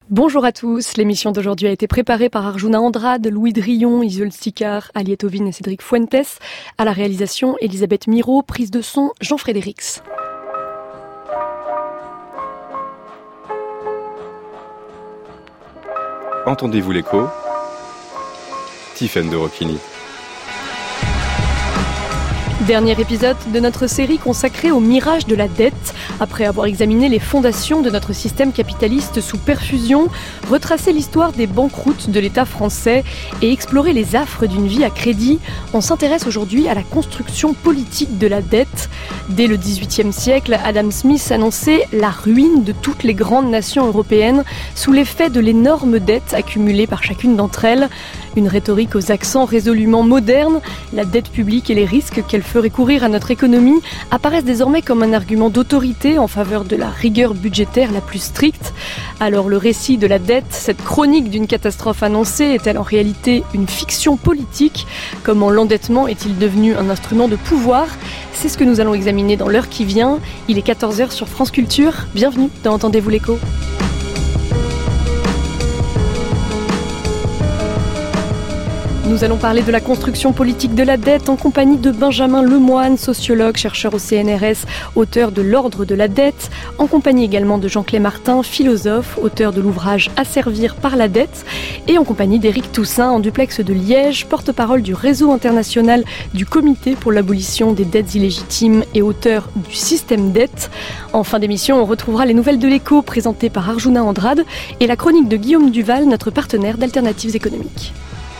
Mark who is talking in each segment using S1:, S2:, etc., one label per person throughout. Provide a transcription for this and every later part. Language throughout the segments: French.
S1: Bonjour à tous, l'émission d'aujourd'hui a été préparée par Arjuna Andrade, Louis Drillon, Isolde Sicard, Aliette Ovine et Cédric Fuentes. À la réalisation, Elisabeth Miro, prise de son, Jean-Frédérix.
S2: Entendez-vous l'écho ? Tiffaine de Rocchini.
S1: Dernier épisode de notre série consacrée au mirage de la dette. Après avoir examiné les fondations de notre système capitaliste sous perfusion, retracé l'histoire des banqueroutes de l'État français et exploré les affres d'une vie à crédit, on s'intéresse aujourd'hui à la construction politique de la dette. Dès le XVIIIe siècle, Adam Smith annonçait la ruine de toutes les grandes nations européennes sous l'effet de l'énorme dette accumulée par chacune d'entre elles. Une rhétorique aux accents résolument modernes, la dette publique et les risques qu'elle ferait courir à notre économie apparaissent désormais comme un argument d'autorité en faveur de la rigueur budgétaire la plus stricte. Alors le récit de la dette, cette chronique d'une catastrophe annoncée, est-elle en réalité une fiction politique ? Comment l'endettement est-il devenu un instrument de pouvoir ? C'est ce que nous allons examiner dans l'heure qui vient. Il est 14h sur France Culture. Bienvenue dans Entendez-vous l'écho ? Nous allons parler de la construction politique de la dette en compagnie de Benjamin Lemoine, sociologue, chercheur au CNRS, auteur de l'Ordre de la dette, en compagnie également de Jean Clémartin, philosophe, auteur de l'ouvrage Asservir par la dette, et en compagnie d'Éric Toussaint, en duplex de Liège, porte-parole du réseau international du Comité pour l'abolition des dettes illégitimes et auteur du système dette. En fin d'émission, on retrouvera les nouvelles de l'écho présentées par Arjuna Andrade et la chronique de Guillaume Duval, notre partenaire d'Alternatives économiques.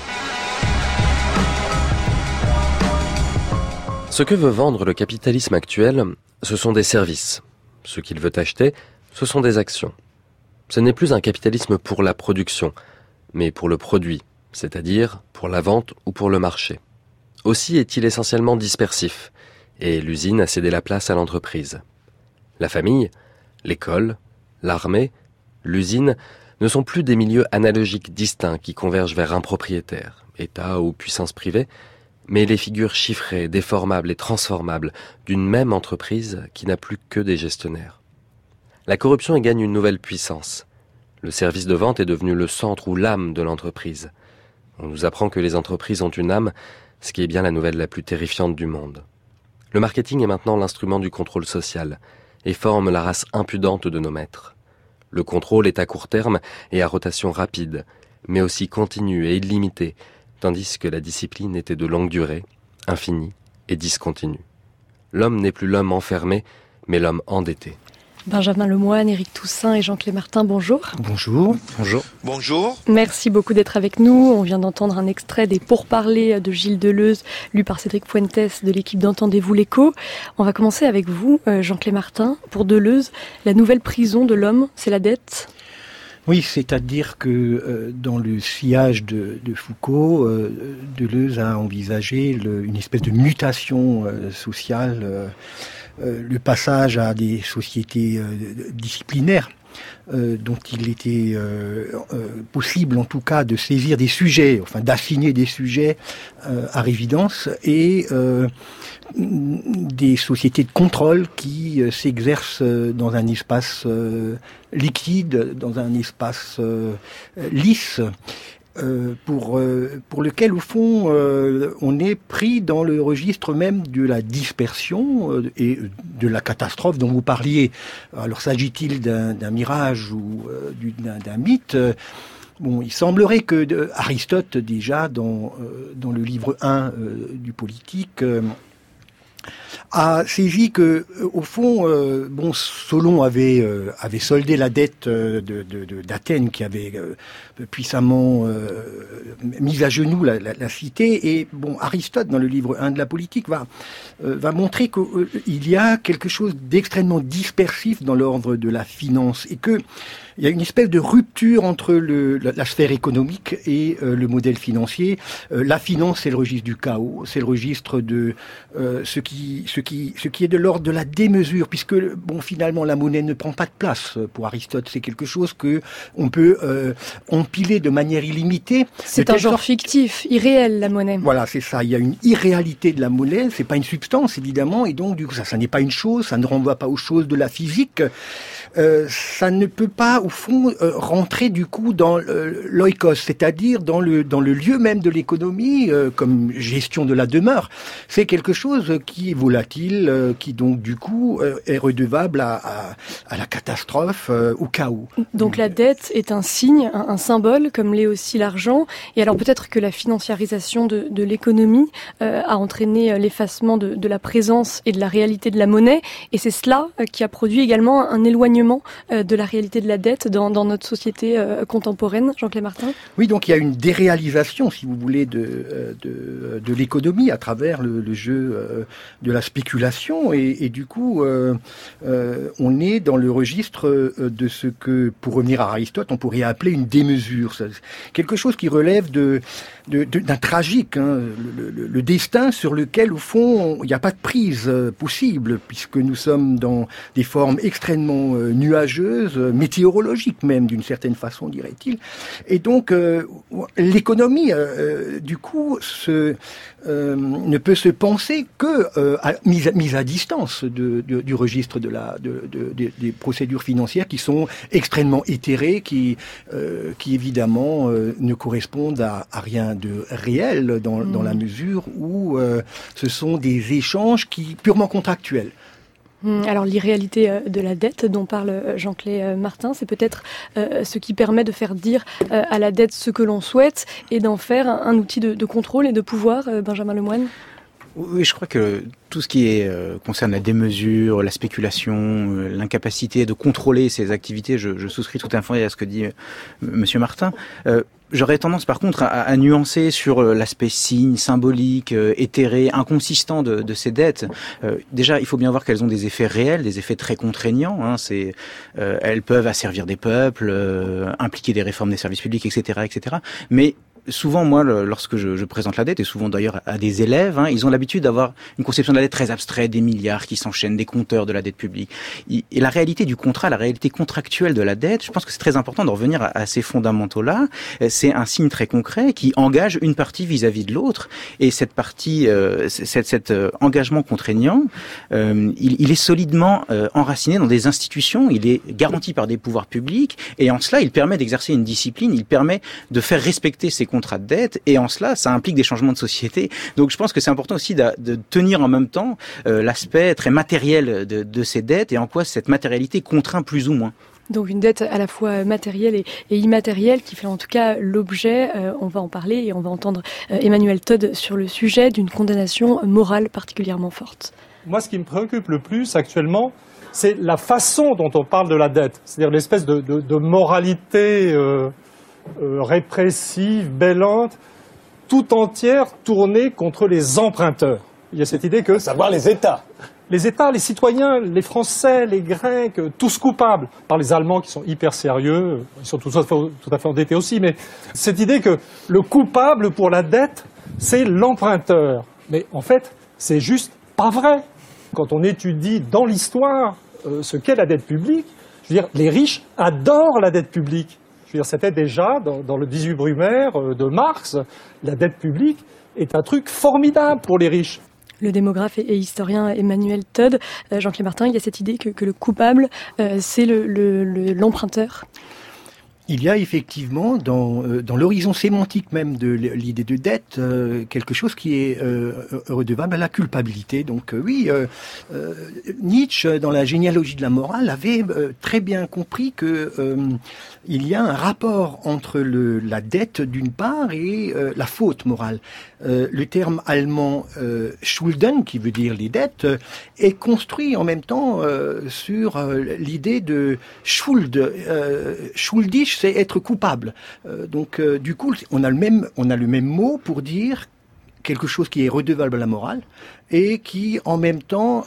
S3: Ce que veut vendre le capitalisme actuel, ce sont des services. Ce qu'il veut acheter, ce sont des actions. Ce n'est plus un capitalisme pour la production, mais pour le produit, c'est-à-dire pour la vente ou pour le marché. Aussi est-il essentiellement dispersif, et l'usine a cédé la place à l'entreprise. La famille, l'école, l'armée, l'usine ne sont plus des milieux analogiques distincts qui convergent vers un propriétaire, État ou puissance privée, mais les figures chiffrées, déformables et transformables d'une même entreprise qui n'a plus que des gestionnaires. La corruption y gagne une nouvelle puissance. Le service de vente est devenu le centre ou l'âme de l'entreprise. On nous apprend que les entreprises ont une âme, ce qui est bien la nouvelle la plus terrifiante du monde. Le marketing est maintenant l'instrument du contrôle social et forme la race impudente de nos maîtres. Le contrôle est à court terme et à rotation rapide, mais aussi continue et illimitée, tandis que la discipline était de longue durée, infinie et discontinue. L'homme n'est plus l'homme enfermé, mais l'homme endetté.
S1: Benjamin Lemoine, Éric Toussaint et Jean Clémartin, bonjour.
S4: Bonjour.
S5: Bonjour. Bonjour.
S1: Merci beaucoup d'être avec nous. On vient d'entendre un extrait des Pourparlers de Gilles Deleuze, lu par Cédric Fuentes de l'équipe d'Entendez-vous l'écho. On va commencer avec vous, Jean Clémartin. Pour Deleuze, la nouvelle prison de l'homme, c'est la dette ?
S4: Oui, c'est-à-dire que dans le sillage de Foucault, Deleuze a envisagé une espèce de mutation sociale, le passage à des sociétés disciplinaires, dont il était possible en tout cas de saisir des sujets, enfin d'assigner des sujets à résidence et des sociétés de contrôle qui s'exercent dans un espace liquide, dans un espace lisse, pour lequel, au fond, on est pris dans le registre même de la dispersion et de la catastrophe dont vous parliez. Alors, s'agit-il d'un mirage ou d'un mythe ? Bon, il semblerait que Aristote, déjà, dans le livre 1 du Politique, a saisi que, au fond, Solon avait soldé la dette d'Athènes, qui avait puissamment mis à genoux la cité, et Aristote, dans le livre 1 de la Politique, va montrer qu'il y a quelque chose d'extrêmement dispersif dans l'ordre de la finance, et que il y a une espèce de rupture entre la sphère économique et le modèle financier. La finance, c'est le registre du chaos, c'est le registre de ce qui est de l'ordre de la démesure, puisque finalement la monnaie ne prend pas de place pour Aristote. C'est quelque chose que on peut empiler de manière illimitée.
S1: C'est un genre fictif, irréel, la monnaie.
S4: Voilà, c'est ça. Il y a une irréalité de la monnaie. C'est pas une substance, évidemment, et donc du coup ça n'est pas une chose. Ça ne renvoie pas aux choses de la physique. Ça ne peut pas au fond rentrer du coup dans l'oikos, c'est-à-dire dans le lieu même de l'économie, comme gestion de la demeure. C'est quelque chose qui est volatile, qui donc du coup est redevable à la catastrophe, au chaos.
S1: Donc la dette est un signe, un symbole, comme l'est aussi l'argent. Et alors peut-être que la financiarisation de l'économie a entraîné l'effacement de la présence et de la réalité de la monnaie. Et c'est cela qui a produit également un éloignement de la réalité de la dette dans notre société contemporaine. Jean-Claude Martin ?
S4: Oui, donc il y a une déréalisation, si vous voulez, de l'économie à travers le jeu de la spéculation. Et du coup, on est dans le registre de ce que, pour revenir à Aristote, on pourrait appeler une démesure. Quelque chose qui relève d'un tragique, hein, le destin sur lequel, au fond, il n'y a pas de prise possible, puisque nous sommes dans des formes extrêmement nuageuses, météorologiques même, d'une certaine façon, dirait-il. Et donc, l'économie, du coup, ne peut se penser que mise à distance du registre des procédures financières qui sont extrêmement éthérées, qui évidemment ne correspondent à rien de réel dans la mesure où ce sont des échanges purement contractuels.
S1: Alors l'irréalité de la dette dont parle Jean-Claude Martin, c'est peut-être ce qui permet de faire dire à la dette ce que l'on souhaite et d'en faire un outil de contrôle et de pouvoir, Benjamin Lemoine.
S2: Oui, je crois que tout ce qui concerne la démesure, la spéculation, l'incapacité de contrôler ces activités, je souscris tout à fait à ce que dit Monsieur Martin. J'aurais tendance par contre à nuancer sur l'aspect signe, symbolique, éthéré, inconsistant de ces dettes. Déjà, il faut bien voir qu'elles ont des effets réels, des effets très contraignants. Hein, elles peuvent asservir des peuples, impliquer des réformes des services publics, etc., etc. Mais souvent, moi, lorsque je présente la dette, et souvent d'ailleurs à des élèves, ils ont l'habitude d'avoir une conception de la dette très abstraite, des milliards qui s'enchaînent, des compteurs de la dette publique. Et la réalité du contrat, la réalité contractuelle de la dette, je pense que c'est très important de revenir à ces fondamentaux-là. C'est un signe très concret qui engage une partie vis-à-vis de l'autre. Et cette partie, cet engagement contraignant, il est solidement enraciné dans des institutions, il est garanti par des pouvoirs publics, et en cela, il permet d'exercer une discipline, il permet de faire respecter ces contrats de dette, et en cela, ça implique des changements de société. Donc je pense que c'est important aussi de tenir en même temps l'aspect très matériel de ces dettes, et en quoi cette matérialité contraint plus ou moins.
S1: Donc une dette à la fois matérielle et immatérielle qui fait en tout cas l'objet, on va en parler et on va entendre Emmanuel Todd sur le sujet d'une condamnation morale particulièrement forte.
S5: Moi, ce qui me préoccupe le plus actuellement, c'est la façon dont on parle de la dette. C'est-à-dire l'espèce de moralité répressive, bêlante, tout entière tournée contre les emprunteurs. Il y a cette idée que...
S6: À savoir les États.
S5: Les États, les citoyens, les Français, les Grecs, tous coupables. Par les Allemands qui sont hyper sérieux, ils sont tout à fait endettés aussi, mais cette idée que le coupable pour la dette, c'est l'emprunteur. Mais en fait, c'est juste pas vrai. Quand on étudie dans l'histoire ce qu'est la dette publique, je veux dire, les riches adorent la dette publique. Je veux dire, c'était déjà dans le 18 Brumaire de Marx, la dette publique est un truc formidable pour les riches.
S1: Le démographe et historien Emmanuel Todd, Jean-Claude Martin, il y a cette idée que le coupable, c'est l'emprunteur.
S4: Il y a effectivement dans l'horizon sémantique même de l'idée de dette quelque chose qui est redevable à la culpabilité. Donc Nietzsche, dans la généalogie de la morale, avait très bien compris que il y a un rapport entre la dette d'une part et la faute morale. Le terme allemand Schulden, qui veut dire les dettes, est construit en même temps sur l'idée de Schuld. Schuldig, c'est être coupable. Donc, du coup, on a le même mot pour dire quelque chose qui est redevable à la morale et qui, en même temps,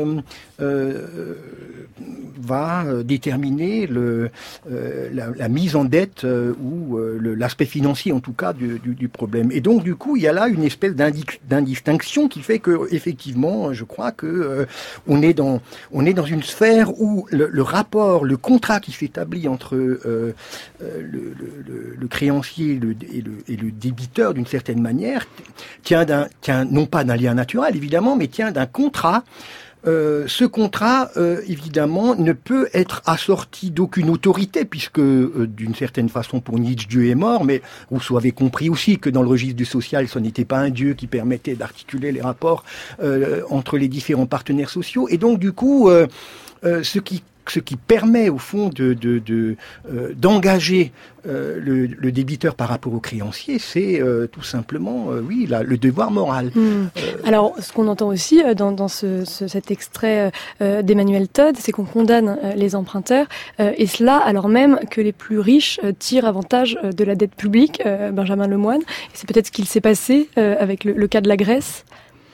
S4: va déterminer la mise en dette ou l'aspect financier, en tout cas, du problème. Et donc, du coup, il y a là une espèce d'indistinction qui fait que, effectivement, je crois que on est dans une sphère où le rapport, le contrat qui s'établit entre le créancier et le débiteur, d'une certaine manière, tient non pas d'un lien naturel, évidemment, mais tient d'un contrat ce contrat, évidemment, ne peut être assorti d'aucune autorité, puisque, d'une certaine façon, pour Nietzsche, Dieu est mort, mais Rousseau avait compris aussi que dans le registre du social, ce n'était pas un Dieu qui permettait d'articuler les rapports entre les différents partenaires sociaux. Et donc, du coup, ce qui permet au fond d'engager le débiteur par rapport au créancier, c'est tout simplement le devoir moral.
S1: Alors, ce qu'on entend aussi dans cet extrait d'Emmanuel Todd, c'est qu'on condamne les emprunteurs, et cela alors même que les plus riches tirent avantage de la dette publique, Benjamin Lemoine. Et c'est peut-être ce qu'il s'est passé avec le cas de la Grèce.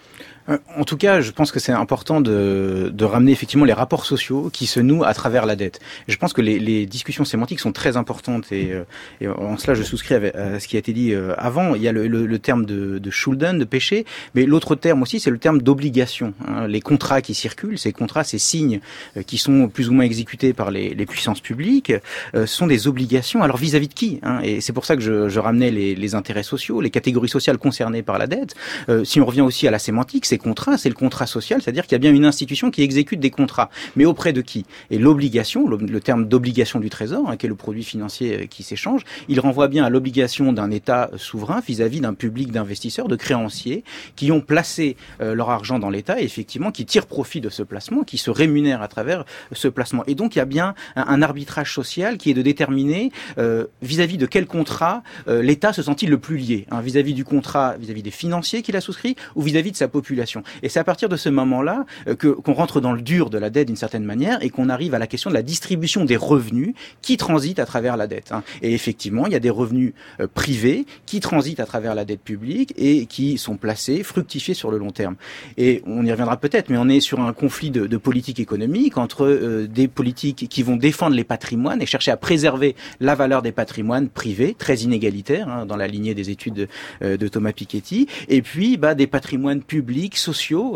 S2: En tout cas, je pense que c'est important de ramener effectivement les rapports sociaux qui se nouent à travers la dette. Et je pense que les discussions sémantiques sont très importantes et en cela je souscris à ce qui a été dit avant. Il y a le terme de Schulden, de péché, mais l'autre terme aussi c'est le terme d'obligation. Les contrats qui circulent, ces contrats, ces signes qui sont plus ou moins exécutés par les puissances publiques, sont des obligations. Alors vis-à-vis de qui, Et c'est pour ça que je ramenais les intérêts sociaux, les catégories sociales concernées par la dette. Si on revient aussi à la sémantique, contrat, c'est le contrat social, c'est-à-dire qu'il y a bien une institution qui exécute des contrats. Mais auprès de qui? Et l'obligation, le terme d'obligation du Trésor, qui est le produit financier qui s'échange, il renvoie bien à l'obligation d'un État souverain vis-à-vis d'un public d'investisseurs, de créanciers, qui ont placé leur argent dans l'État et effectivement qui tirent profit de ce placement, qui se rémunèrent à travers ce placement. Et donc il y a bien un arbitrage social qui est de déterminer vis-à-vis de quel contrat l'État se sent-il le plus lié, vis-à-vis du contrat, vis-à-vis des financiers qu'il a souscrit ou vis-à-vis de sa population. Et c'est à partir de ce moment-là qu'on rentre dans le dur de la dette d'une certaine manière et qu'on arrive à la question de la distribution des revenus qui transitent à travers la dette. Et effectivement, il y a des revenus privés qui transitent à travers la dette publique et qui sont placés, fructifiés sur le long terme. Et on y reviendra peut-être, mais on est sur un conflit de politique économique entre des politiques qui vont défendre les patrimoines et chercher à préserver la valeur des patrimoines privés, très inégalitaires, dans la lignée des études de Thomas Piketty, et puis des patrimoines publics, sociaux,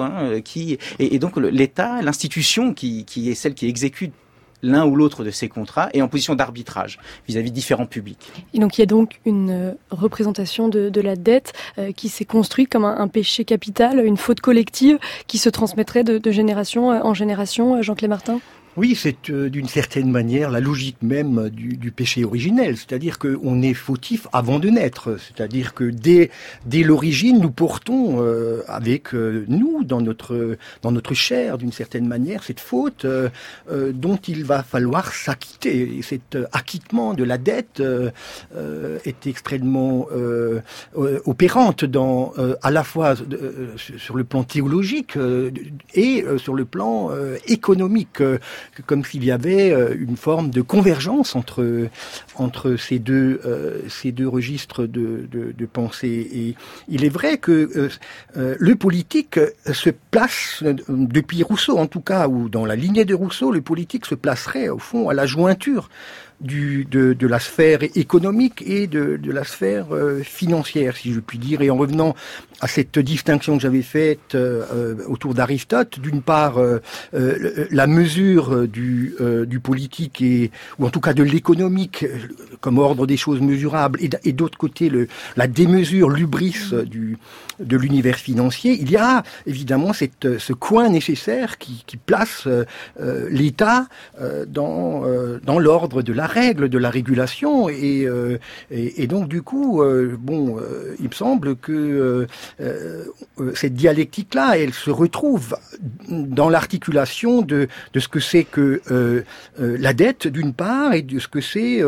S2: et donc l'État, l'institution qui est celle qui exécute l'un ou l'autre de ces contrats est en position d'arbitrage vis-à-vis de différents publics.
S1: Et donc il y a donc une représentation de la dette qui s'est construite comme un péché capital, une faute collective qui se transmettrait de génération en génération, Jean Clémartin ?
S4: Oui, c'est d'une certaine manière la logique même du péché originel, c'est-à-dire qu'on est fautif avant de naître, c'est-à-dire que dès l'origine, nous portons avec nous, dans notre chair, d'une certaine manière, cette faute dont il va falloir s'acquitter. Et cet acquittement de la dette est extrêmement opérante à la fois sur le plan théologique et sur le plan économique. Comme s'il y avait une forme de convergence entre ces deux registres de pensée. Et il est vrai que le politique se place, depuis Rousseau en tout cas, ou dans la lignée de Rousseau, le politique se placerait au fond à la jointure de la sphère économique et de la sphère financière, si je puis dire. Et en revenant à cette distinction que j'avais faite autour d'Aristote, d'une part la mesure du politique ou en tout cas de l'économique comme ordre des choses mesurables, et d'autre côté la démesure, l'hubris de l'univers financier. Il y a évidemment ce coin nécessaire qui place l'État dans l'ordre de la règle, de la régulation, et donc du coup, il me semble que cette dialectique-là, elle se retrouve dans l'articulation de ce que c'est que la dette d'une part, et de ce que c'est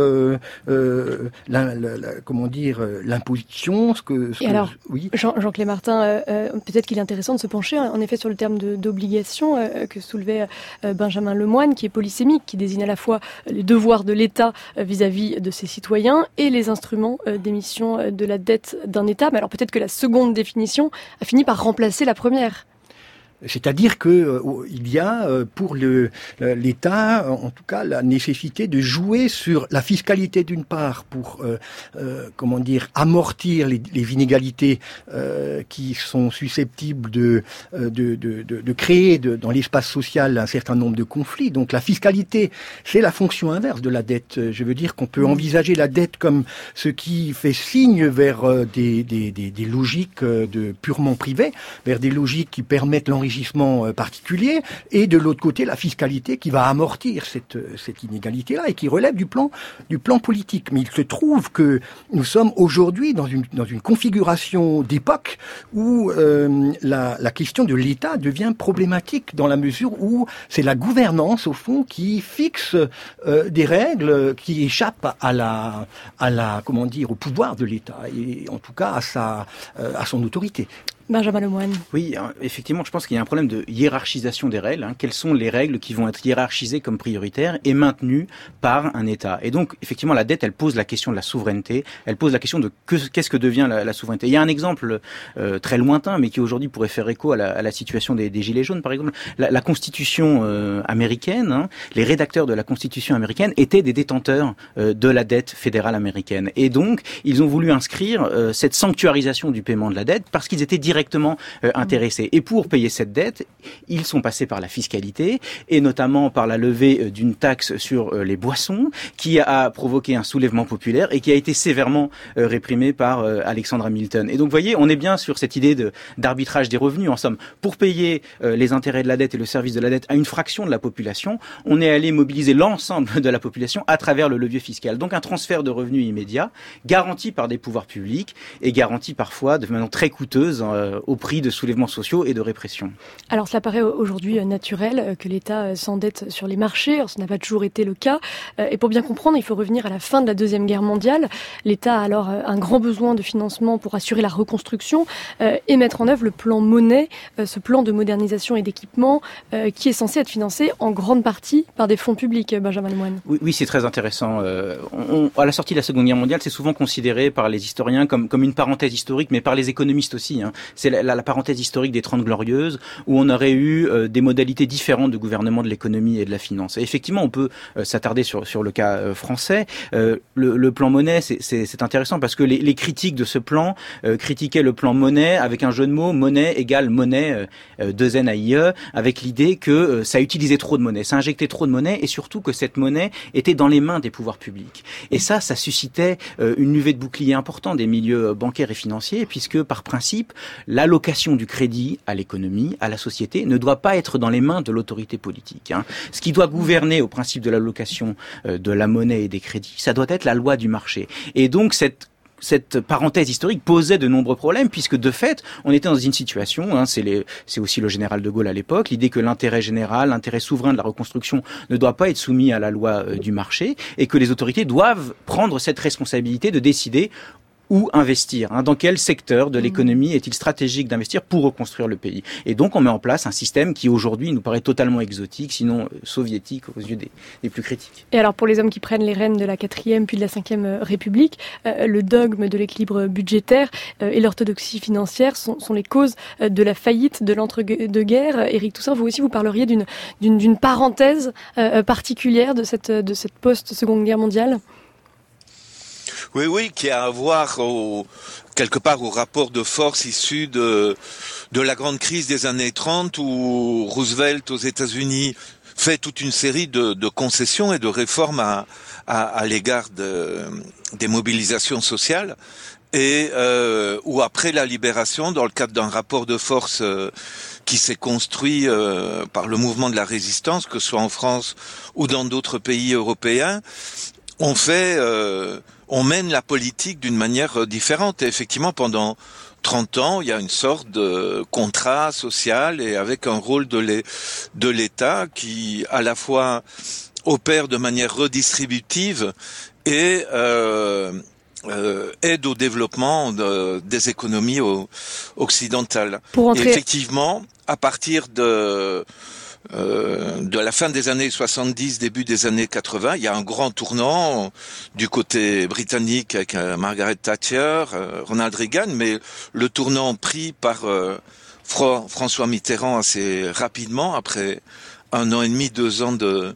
S4: l'imposition,
S1: oui. Jean Clémartin, peut-être qu'il est intéressant de se pencher en effet sur le terme d'obligation que soulevait Benjamin Lemoine, qui est polysémique, qui désigne à la fois les devoirs de l'État vis-à-vis de ses citoyens et les instruments d'émission de la dette d'un État. Mais alors peut-être que la seconde définition a fini par remplacer la première.
S4: C'est-à-dire que il y a pour l'État, en tout cas, la nécessité de jouer sur la fiscalité d'une part pour amortir les inégalités qui sont susceptibles de créer dans l'espace social un certain nombre de conflits. Donc la fiscalité, c'est la fonction inverse de la dette. Je veux dire qu'on peut envisager la dette comme ce qui fait signe vers des logiques purement privées, vers des logiques qui permettent l'enrichissement agissements particuliers, et de l'autre côté la fiscalité qui va amortir cette inégalité-là et qui relève du plan politique. Mais il se trouve que nous sommes aujourd'hui dans une configuration d'époque où la question de l'État devient problématique dans la mesure où c'est la gouvernance au fond qui fixe des règles qui échappent au pouvoir de l'État et en tout cas à son autorité.
S1: Benjamin Lemoine.
S2: Oui, effectivement, je pense qu'il y a un problème de hiérarchisation des règles. Quelles sont les règles qui vont être hiérarchisées comme prioritaires et maintenues par un État? Et donc, effectivement, la dette, elle pose la question de la souveraineté. Elle pose la question de qu'est-ce que devient la souveraineté. Il y a un exemple très lointain, mais qui aujourd'hui pourrait faire écho à la situation des Gilets jaunes, par exemple. La Constitution américaine, les rédacteurs de la Constitution américaine étaient des détenteurs de la dette fédérale américaine. Et donc, ils ont voulu inscrire cette sanctuarisation du paiement de la dette parce qu'ils étaient directement intéressés. Et pour payer cette dette, ils sont passés par la fiscalité et notamment par la levée d'une taxe sur les boissons qui a provoqué un soulèvement populaire et qui a été sévèrement réprimé par Alexander Hamilton. Et donc, vous voyez, on est bien sur cette idée d'arbitrage des revenus. En somme, pour payer les intérêts de la dette et le service de la dette à une fraction de la population, on est allé mobiliser l'ensemble de la population à travers le levier fiscal. Donc, un transfert de revenus immédiat, garanti par des pouvoirs publics et garanti parfois de manière très coûteuse au prix de soulèvements sociaux et de répression.
S1: Alors cela paraît aujourd'hui naturel que l'État s'endette sur les marchés. Alors, ça n'a pas toujours été le cas. Et pour bien comprendre, il faut revenir à la fin de la Deuxième Guerre mondiale. L'État a alors un grand besoin de financement pour assurer la reconstruction et mettre en œuvre le plan Monet, ce plan de modernisation et d'équipement qui est censé être financé en grande partie par des fonds publics, Benjamin Lemoine.
S2: Oui, c'est très intéressant. À la sortie de la Seconde Guerre mondiale, c'est souvent considéré par les historiens comme une parenthèse historique, mais par les économistes aussi. C'est la parenthèse historique des 30 Glorieuses, où on aurait eu des modalités différentes de gouvernement de l'économie et de la finance. Et effectivement, on peut s'attarder sur le cas français. Le plan Monet, c'est intéressant parce que les critiques de ce plan critiquaient le plan Monet avec un jeu de mots, monnaie égale monnaie, 2 N-A-I-E, avec l'idée que ça utilisait trop de monnaie, ça injectait trop de monnaie et surtout que cette monnaie était dans les mains des pouvoirs publics. Et ça suscitait une levée de bouclier importante des milieux bancaires et financiers, puisque par principe, l'allocation du crédit à l'économie, à la société, ne doit pas être dans les mains de l'autorité politique. Ce qui doit gouverner au principe de l'allocation de la monnaie et des crédits, ça doit être la loi du marché. Et donc cette parenthèse historique posait de nombreux problèmes puisque de fait, on était dans une situation, c'est aussi le général de Gaulle à l'époque, l'idée que l'intérêt général, l'intérêt souverain de la reconstruction ne doit pas être soumis à la loi du marché et que les autorités doivent prendre cette responsabilité de décider où investir, dans quel secteur de l'économie est-il stratégique d'investir pour reconstruire le pays. Et donc on met en place un système qui aujourd'hui nous paraît totalement exotique, sinon soviétique aux yeux des plus critiques.
S1: Et alors pour les hommes qui prennent les rênes de la 4e puis de la 5e République, le dogme de l'équilibre budgétaire et l'orthodoxie financière sont les causes de la faillite de l'entre-deux-guerres. Éric Toussaint, vous aussi vous parleriez d'une parenthèse particulière de cette post-Seconde Guerre mondiale ?
S6: Oui, qui a à voir quelque part au rapport de force issu de la grande crise des années 30 où Roosevelt aux États-Unis fait toute une série de concessions et de réformes à l'égard des mobilisations sociales et où après la libération, dans le cadre d'un rapport de force qui s'est construit par le mouvement de la résistance, que ce soit en France ou dans d'autres pays européens, on mène la politique d'une manière différente. Et effectivement, pendant 30 ans, il y a une sorte de contrat social et avec un rôle de l'État qui, à la fois, opère de manière redistributive et aide au développement des économies occidentales. Et effectivement, à partir de la fin des années 70, début des années 80, il y a un grand tournant du côté britannique avec Margaret Thatcher, Ronald Reagan, mais le tournant pris par François Mitterrand assez rapidement, après 1 an et demi, 2 ans de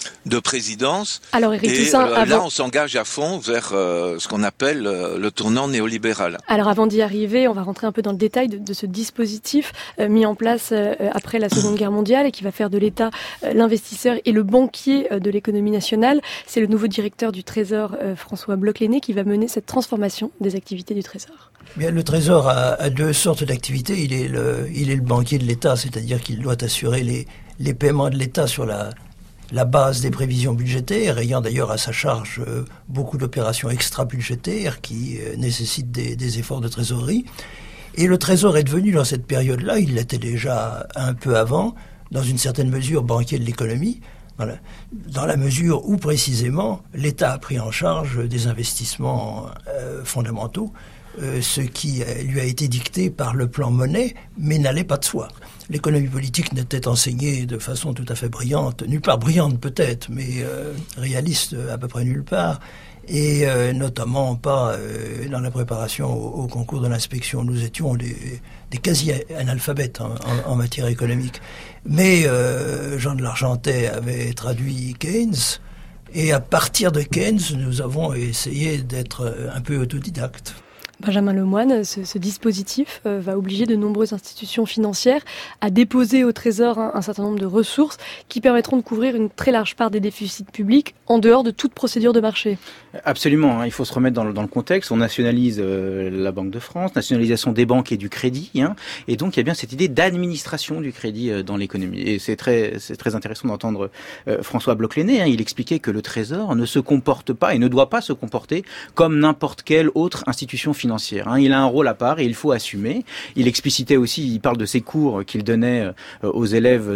S6: de présidence.
S1: Alors, Éric
S6: et
S1: Toussaint,
S6: là, on s'engage à fond vers ce qu'on appelle le tournant néolibéral.
S1: Alors, avant d'y arriver, on va rentrer un peu dans le détail de ce dispositif mis en place après la Seconde Guerre mondiale et qui va faire de l'État l'investisseur et le banquier de l'économie nationale. C'est le nouveau directeur du Trésor, François Bloch-Lenné, qui va mener cette transformation des activités du Trésor.
S7: Bien, le Trésor a deux sortes d'activités. Il est le banquier de l'État, c'est-à-dire qu'il doit assurer les paiements de l'État sur la base des prévisions budgétaires, ayant d'ailleurs à sa charge beaucoup d'opérations extra-budgétaires qui nécessitent des efforts de trésorerie. Et le Trésor est devenu, dans cette période-là, il l'était déjà un peu avant, dans une certaine mesure banquier de l'économie, dans la mesure où précisément l'État a pris en charge des investissements fondamentaux, ce qui lui a été dicté par le plan Monnet, mais n'allait pas de soi. L'économie politique n'était enseignée de façon tout à fait brillante, nulle part brillante peut-être, mais réaliste à peu près nulle part, et notamment pas dans la préparation au concours de l'inspection. Nous étions des quasi-analphabètes en matière économique. Mais Jean de Largentais avait traduit Keynes, et à partir de Keynes, nous avons essayé d'être un peu autodidactes.
S1: Benjamin Lemoine, ce dispositif va obliger de nombreuses institutions financières à déposer au Trésor un certain nombre de ressources qui permettront de couvrir une très large part des déficits publics en dehors de toute procédure de marché.
S2: Absolument, il faut se remettre dans le contexte. On nationalise la Banque de France, nationalisation des banques et du crédit, et donc il y a bien cette idée d'administration du crédit dans l'économie. Et c'est très intéressant d'entendre François Bloch-Lenné. Il expliquait que le Trésor ne se comporte pas et ne doit pas se comporter comme n'importe quelle autre institution financière. Il a un rôle à part et il faut assumer. Il explicitait aussi, il parle de ses cours qu'il donnait aux élèves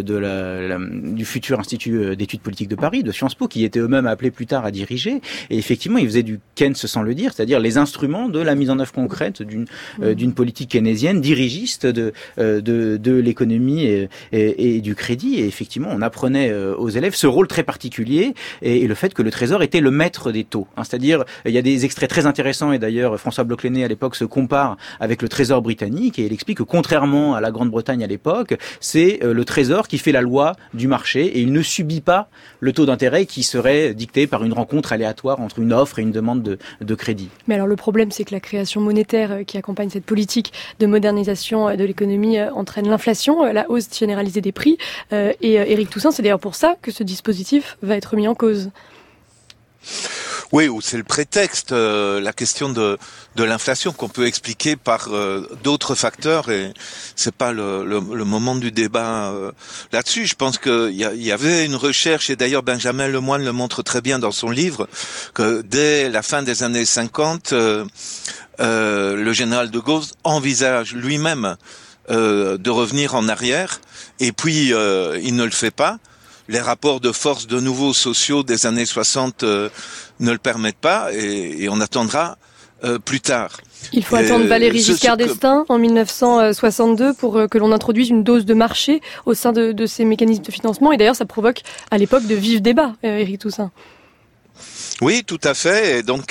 S2: du futur Institut d'études politiques de Paris, de Sciences Po, qui étaient eux-mêmes appelés plus tard à diriger. Et effectivement, il faisait du Keynes sans le dire, c'est-à-dire les instruments de la mise en œuvre concrète d'une politique keynésienne, dirigiste de l'économie et du crédit. Et effectivement, on apprenait aux élèves ce rôle très particulier et le fait que le Trésor était le maître des taux. C'est-à-dire, il y a des extraits très intéressants et d'ailleurs, François Bloch-Lenné à l'époque se compare avec le Trésor britannique et il explique que contrairement à la Grande-Bretagne à l'époque, c'est le Trésor qui fait la loi du marché et il ne subit pas le taux d'intérêt qui serait dicté par une rencontre aléatoire entre une offre et une demande de crédit.
S1: Mais alors le problème, c'est que la création monétaire qui accompagne cette politique de modernisation de l'économie entraîne l'inflation, la hausse généralisée des prix et Éric Toussaint, c'est d'ailleurs pour ça que ce dispositif va être mis en cause.
S6: Oui, ou c'est le prétexte, la question de l'inflation qu'on peut expliquer par d'autres facteurs et c'est pas le moment du débat là-dessus. Je pense qu'il y avait une recherche et d'ailleurs Benjamin Lemoine le montre très bien dans son livre que dès la fin des années 50, le général de Gaulle envisage lui-même de revenir en arrière et puis il ne le fait pas. Les rapports de force de nouveau sociaux des années 60 ne le permettent pas et on attendra plus tard.
S1: Il faut attendre Valéry Giscard d'Estaing en 1962 pour que l'on introduise une dose de marché au sein de ces mécanismes de financement. Et d'ailleurs, ça provoque à l'époque de vifs débats, Éric Toussaint.
S6: Oui, tout à fait. Et donc,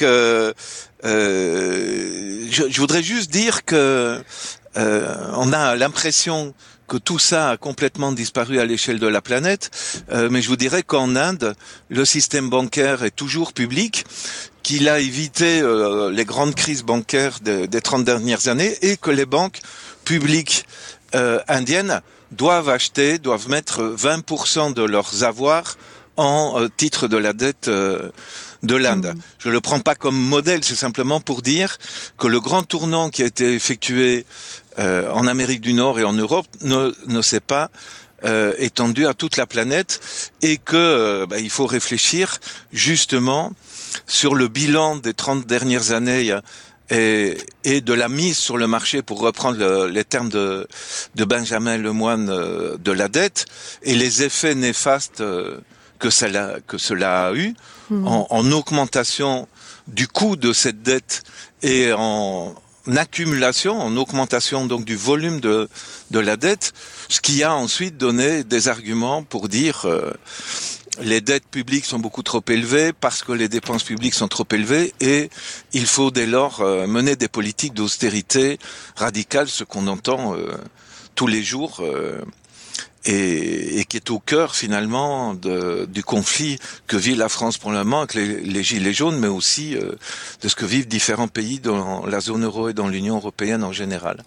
S6: je voudrais juste dire que on a l'impression que tout ça a complètement disparu à l'échelle de la planète, mais je vous dirais qu'en Inde, le système bancaire est toujours public, qu'il a évité les grandes crises bancaires des 30 dernières années et que les banques publiques indiennes doivent mettre 20% de leurs avoirs en titre de la dette de l'Inde. Je le prends pas comme modèle, c'est simplement pour dire que le grand tournant qui a été effectué en Amérique du Nord et en Europe ne s'est pas étendu à toute la planète et que il faut réfléchir justement sur le bilan des 30 dernières années et de la mise sur le marché, pour reprendre les termes de Benjamin Lemoine, de la dette et les effets néfastes que cela a eu en augmentation du coût de cette dette et en accumulation, en augmentation donc du volume de la dette, ce qui a ensuite donné des arguments pour dire les dettes publiques sont beaucoup trop élevées parce que les dépenses publiques sont trop élevées et il faut dès lors mener des politiques d'austérité radicales, ce qu'on entend tous les jours. et qui est au cœur finalement du conflit que vit la France pour le moment avec les gilets jaunes, mais aussi de ce que vivent différents pays dans la zone euro et dans l'Union européenne en général.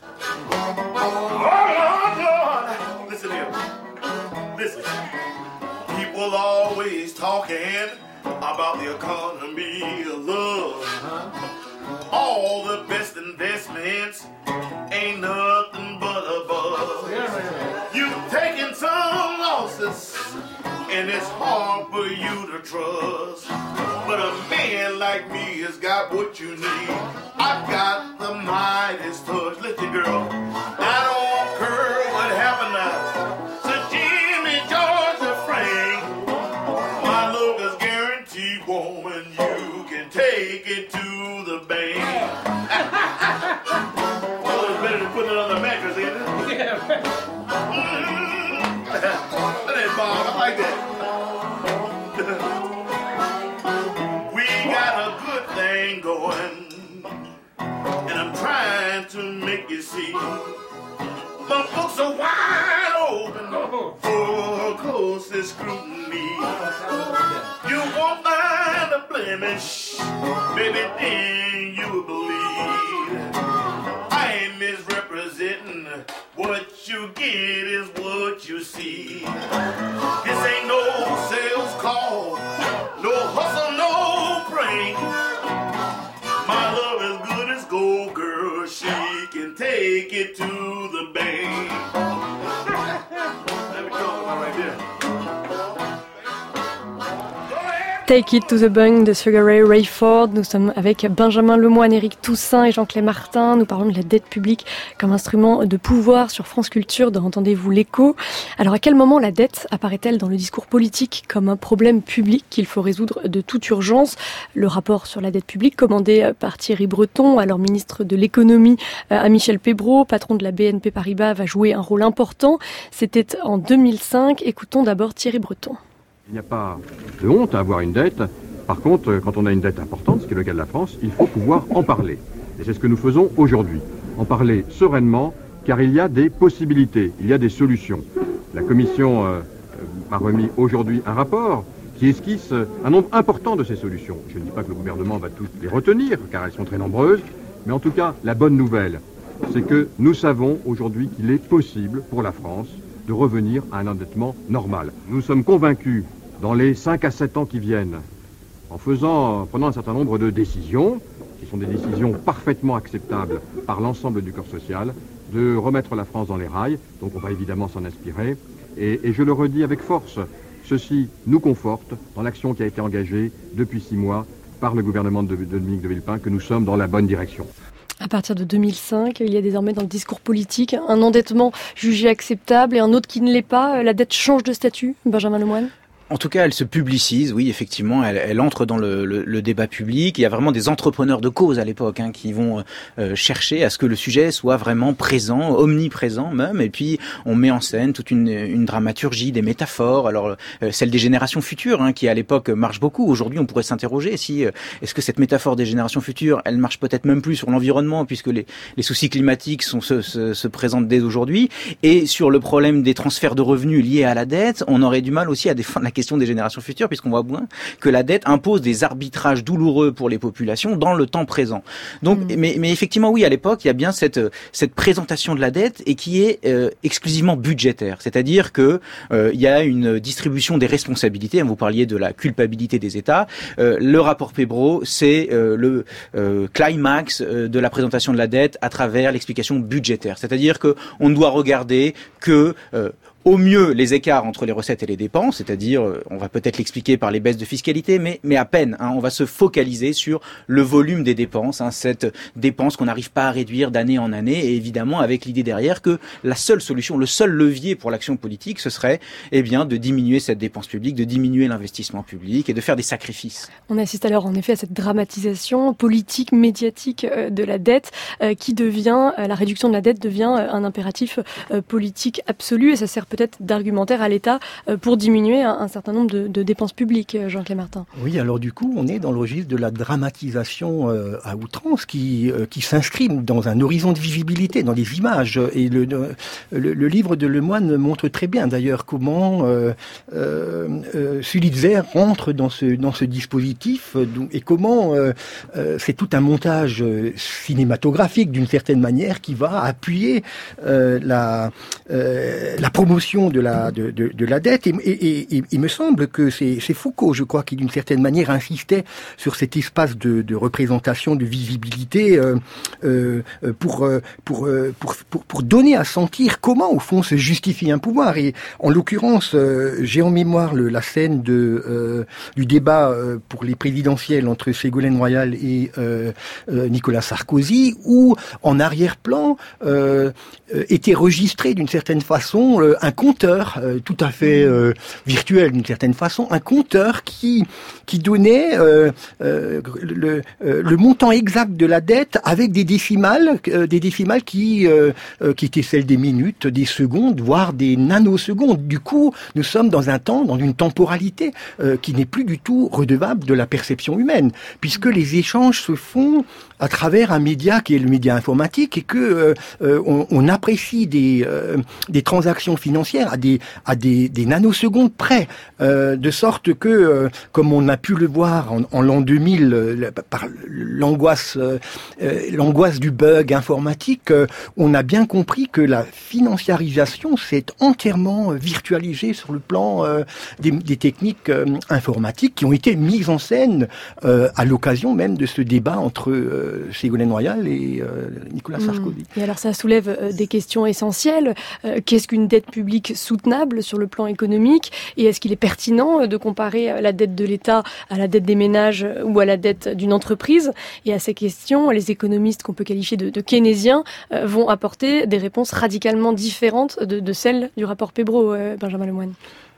S8: Listen, people always talking about the economy of love. All the best investments ain't nothing but a buzz. You've taken some losses, and it's hard for you to trust. But a man like me has got what you need. I've got the Midas touch. Listen, girl, I don't care what happened now. So Jimmy, George, or Frank, my love is guaranteed, woman. You can take it to the bank. Oh, it's better than putting it on the mattress, ain't it? Yeah. That ain't Bob. I like that. We got a good thing going, and I'm trying to make you see. My books are wide open for closest scrutiny. You won't find a blemish, baby, then you will believe. I ain't misrepresenting. What you get is what you see. This ain't no sales call, no hustle, no prank. My love is good as gold, girl. She can take it to the bank. Let me go right there.
S1: Take It to the Bank de Sugar Ray Rayford. Nous sommes avec Benjamin Lemoine, Éric Toussaint et Jean-Claude Martin. Nous parlons de la dette publique comme instrument de pouvoir sur France Culture dans Entendez-vous l'écho. Alors à quel moment la dette apparaît-elle dans le discours politique comme un problème public qu'il faut résoudre de toute urgence? Le rapport sur la dette publique commandé par Thierry Breton, alors ministre de l'économie, à Michel Pébreau, patron de la BNP Paribas, va jouer un rôle important. C'était en 2005. Écoutons d'abord Thierry Breton.
S9: Il n'y a pas de honte à avoir une dette. Par contre, quand on a une dette importante, ce qui est le cas de la France, il faut pouvoir en parler. Et c'est ce que nous faisons aujourd'hui. En parler sereinement, car il y a des possibilités, il y a des solutions. La Commission a remis aujourd'hui un rapport qui esquisse un nombre important de ces solutions. Je ne dis pas que le gouvernement va toutes les retenir, car elles sont très nombreuses, mais en tout cas, la bonne nouvelle, c'est que nous savons aujourd'hui qu'il est possible pour la France de revenir à un endettement normal. Nous sommes convaincus, dans les 5 à 7 ans qui viennent, en prenant un certain nombre de décisions, qui sont des décisions parfaitement acceptables par l'ensemble du corps social, de remettre la France dans les rails. Donc on va évidemment s'en inspirer. Et je le redis avec force, ceci nous conforte dans l'action qui a été engagée depuis 6 mois par le gouvernement de Dominique de Villepin, que nous sommes dans la bonne direction.
S1: À partir de 2005, il y a désormais dans le discours politique un endettement jugé acceptable et un autre qui ne l'est pas. La dette change de statut, Benjamin Lemoine?
S2: En tout cas, elle se publicise, oui, effectivement, elle entre dans le débat public. Il y a vraiment des entrepreneurs de cause à l'époque qui vont chercher à ce que le sujet soit vraiment présent, omniprésent même. Et puis, on met en scène toute une dramaturgie, des métaphores. Alors, celle des générations futures, qui à l'époque marche beaucoup. Aujourd'hui, on pourrait s'interroger si est-ce que cette métaphore des générations futures, elle marche peut-être même plus sur l'environnement, puisque les soucis climatiques se présentent dès aujourd'hui. Et sur le problème des transferts de revenus liés à la dette, on aurait du mal aussi à défendre la question des générations futures, puisqu'on voit bien que la dette impose des arbitrages douloureux pour les populations dans le temps présent. Donc, mais effectivement, oui, à l'époque, il y a bien cette présentation de la dette et qui est exclusivement budgétaire, c'est-à-dire que il y a une distribution des responsabilités. Vous parliez de la culpabilité des États. Le rapport Pébreau, c'est le climax de la présentation de la dette à travers l'explication budgétaire, c'est-à-dire que on doit regarder que au mieux les écarts entre les recettes et les dépenses, c'est-à-dire, on va peut-être l'expliquer par les baisses de fiscalité, mais à peine. On va se focaliser sur le volume des dépenses, cette dépense qu'on n'arrive pas à réduire d'année en année, et évidemment avec l'idée derrière que la seule solution, le seul levier pour l'action politique, ce serait de diminuer cette dépense publique, de diminuer l'investissement public et de faire des sacrifices.
S1: On assiste alors en effet à cette dramatisation politique, médiatique de la dette, qui devient, la réduction de la dette devient un impératif politique absolu, et ça sert peut-être d'argumentaire à l'État pour diminuer un certain nombre de dépenses publiques, Jean Clémartin.
S4: Oui, alors du coup, on est dans le registre de la dramatisation à outrance qui s'inscrit dans un horizon de visibilité, dans les images. Et le livre de Lemoine montre très bien d'ailleurs comment Sulitzer rentre dans ce dispositif et comment c'est tout un montage cinématographique d'une certaine manière qui va appuyer la promotion de la dette. Et il me semble que c'est Foucault, je crois, qui d'une certaine manière insistait sur cet espace de représentation, de visibilité pour donner à sentir comment au fond se justifie un pouvoir. Et en l'occurrence, j'ai en mémoire la scène du débat pour les présidentielles entre Ségolène Royal et Nicolas Sarkozy, où en arrière-plan était registré d'une certaine façon un compteur tout à fait virtuel d'une certaine façon, un compteur qui donnait le montant exact de la dette avec des décimales qui étaient celles des minutes, des secondes, voire des nanosecondes. Du coup, nous sommes dans une temporalité qui n'est plus du tout redevable de la perception humaine, puisque les échanges se font à travers un média qui est le média informatique et que on apprécie des transactions financières à des nanosecondes près, de sorte que, comme on a pu le voir en l'an 2000, par l'angoisse du bug informatique, on a bien compris que la financiarisation s'est entièrement virtualisée sur le plan des techniques informatiques qui ont été mises en scène à l'occasion même de ce débat entre Ségolène Royal et Nicolas Sarkozy.
S1: Et alors ça soulève des questions essentielles. Qu'est-ce qu'une dette publique soutenable sur le plan économique ? Et est-ce qu'il est pertinent de comparer la dette de l'État à la dette des ménages ou à la dette d'une entreprise ? Et à ces questions, les économistes qu'on peut qualifier de keynésiens vont apporter des réponses radicalement différentes de celles du rapport Pébro, Benjamin Lemoine.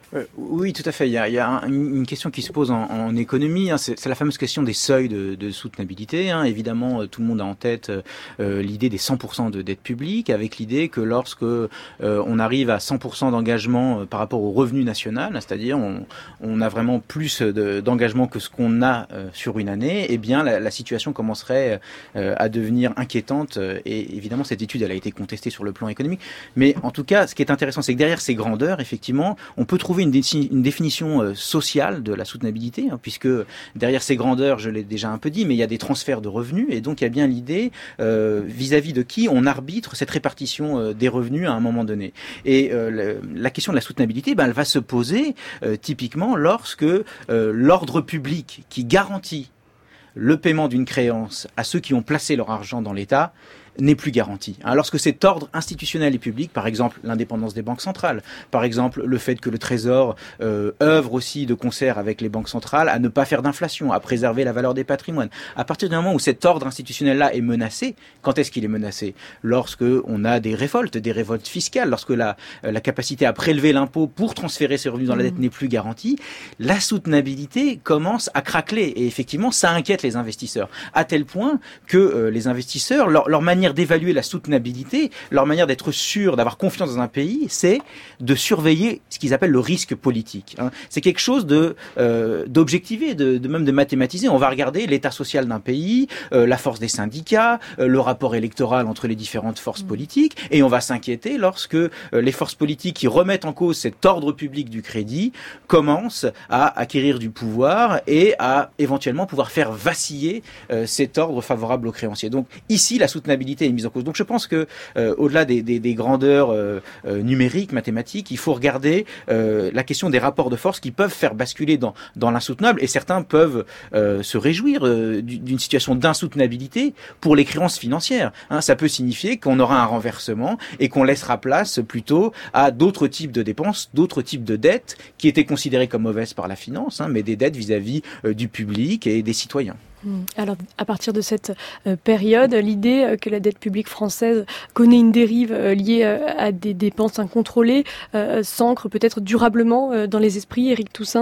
S2: Oui, tout à fait. Il y a une question qui se pose en économie. C'est la fameuse question des seuils de soutenabilité. Évidemment, tout le monde a en tête l'idée des 100% de dette publique, avec l'idée que lorsque on arrive à 100% d'engagement par rapport au revenu national, c'est-à-dire on a vraiment plus d'engagement que ce qu'on a sur une année, eh bien la situation commencerait à devenir inquiétante. Et évidemment, cette étude, elle a été contestée sur le plan économique. Mais en tout cas, ce qui est intéressant, c'est que derrière ces grandeurs, effectivement, on peut trouver une définition sociale de la soutenabilité, puisque derrière ces grandeurs, je l'ai déjà un peu dit, mais il y a des transferts de revenus, et donc il y a bien l'idée vis-à-vis de qui on arbitre cette répartition des revenus à un moment donné. Et la question de la soutenabilité, elle va se poser typiquement lorsque l'ordre public qui garantit le paiement d'une créance à ceux qui ont placé leur argent dans l'État n'est plus garanti. Lorsque cet ordre institutionnel et public, par exemple l'indépendance des banques centrales, par exemple le fait que le Trésor œuvre aussi de concert avec les banques centrales à ne pas faire d'inflation, à préserver la valeur des patrimoines. À partir du moment où cet ordre institutionnel-là est menacé, quand est-ce qu'il est menacé ? Lorsque on a des révoltes fiscales, lorsque la capacité à prélever l'impôt pour transférer ses revenus dans la dette n'est plus garantie, la soutenabilité commence à craqueler. Et effectivement, ça inquiète les investisseurs, à tel point que les investisseurs, leur manière d'évaluer la soutenabilité, leur manière d'être sûr, d'avoir confiance dans un pays, c'est de surveiller ce qu'ils appellent le risque politique. C'est quelque chose d'objectivé, même de mathématiser. On va regarder l'état social d'un pays, la force des syndicats, le rapport électoral entre les différentes forces politiques, et on va s'inquiéter lorsque les forces politiques qui remettent en cause cet ordre public du crédit commencent à acquérir du pouvoir et à éventuellement pouvoir faire vaciller cet ordre favorable aux créanciers. Donc ici, la soutenabilité est mise en cause. Donc je pense que au-delà des grandeurs numériques, mathématiques, il faut regarder la question des rapports de force qui peuvent faire basculer dans l'insoutenable, et certains peuvent se réjouir d'une situation d'insoutenabilité pour les créances financières. Ça peut signifier qu'on aura un renversement et qu'on laissera place plutôt à d'autres types de dépenses, d'autres types de dettes qui étaient considérées comme mauvaises par la finance, mais des dettes vis-à-vis du public et des citoyens.
S1: Alors, à partir de cette période, l'idée que la dette publique française connaît une dérive liée à des dépenses incontrôlées s'ancre peut-être durablement dans les esprits, Éric Toussaint ?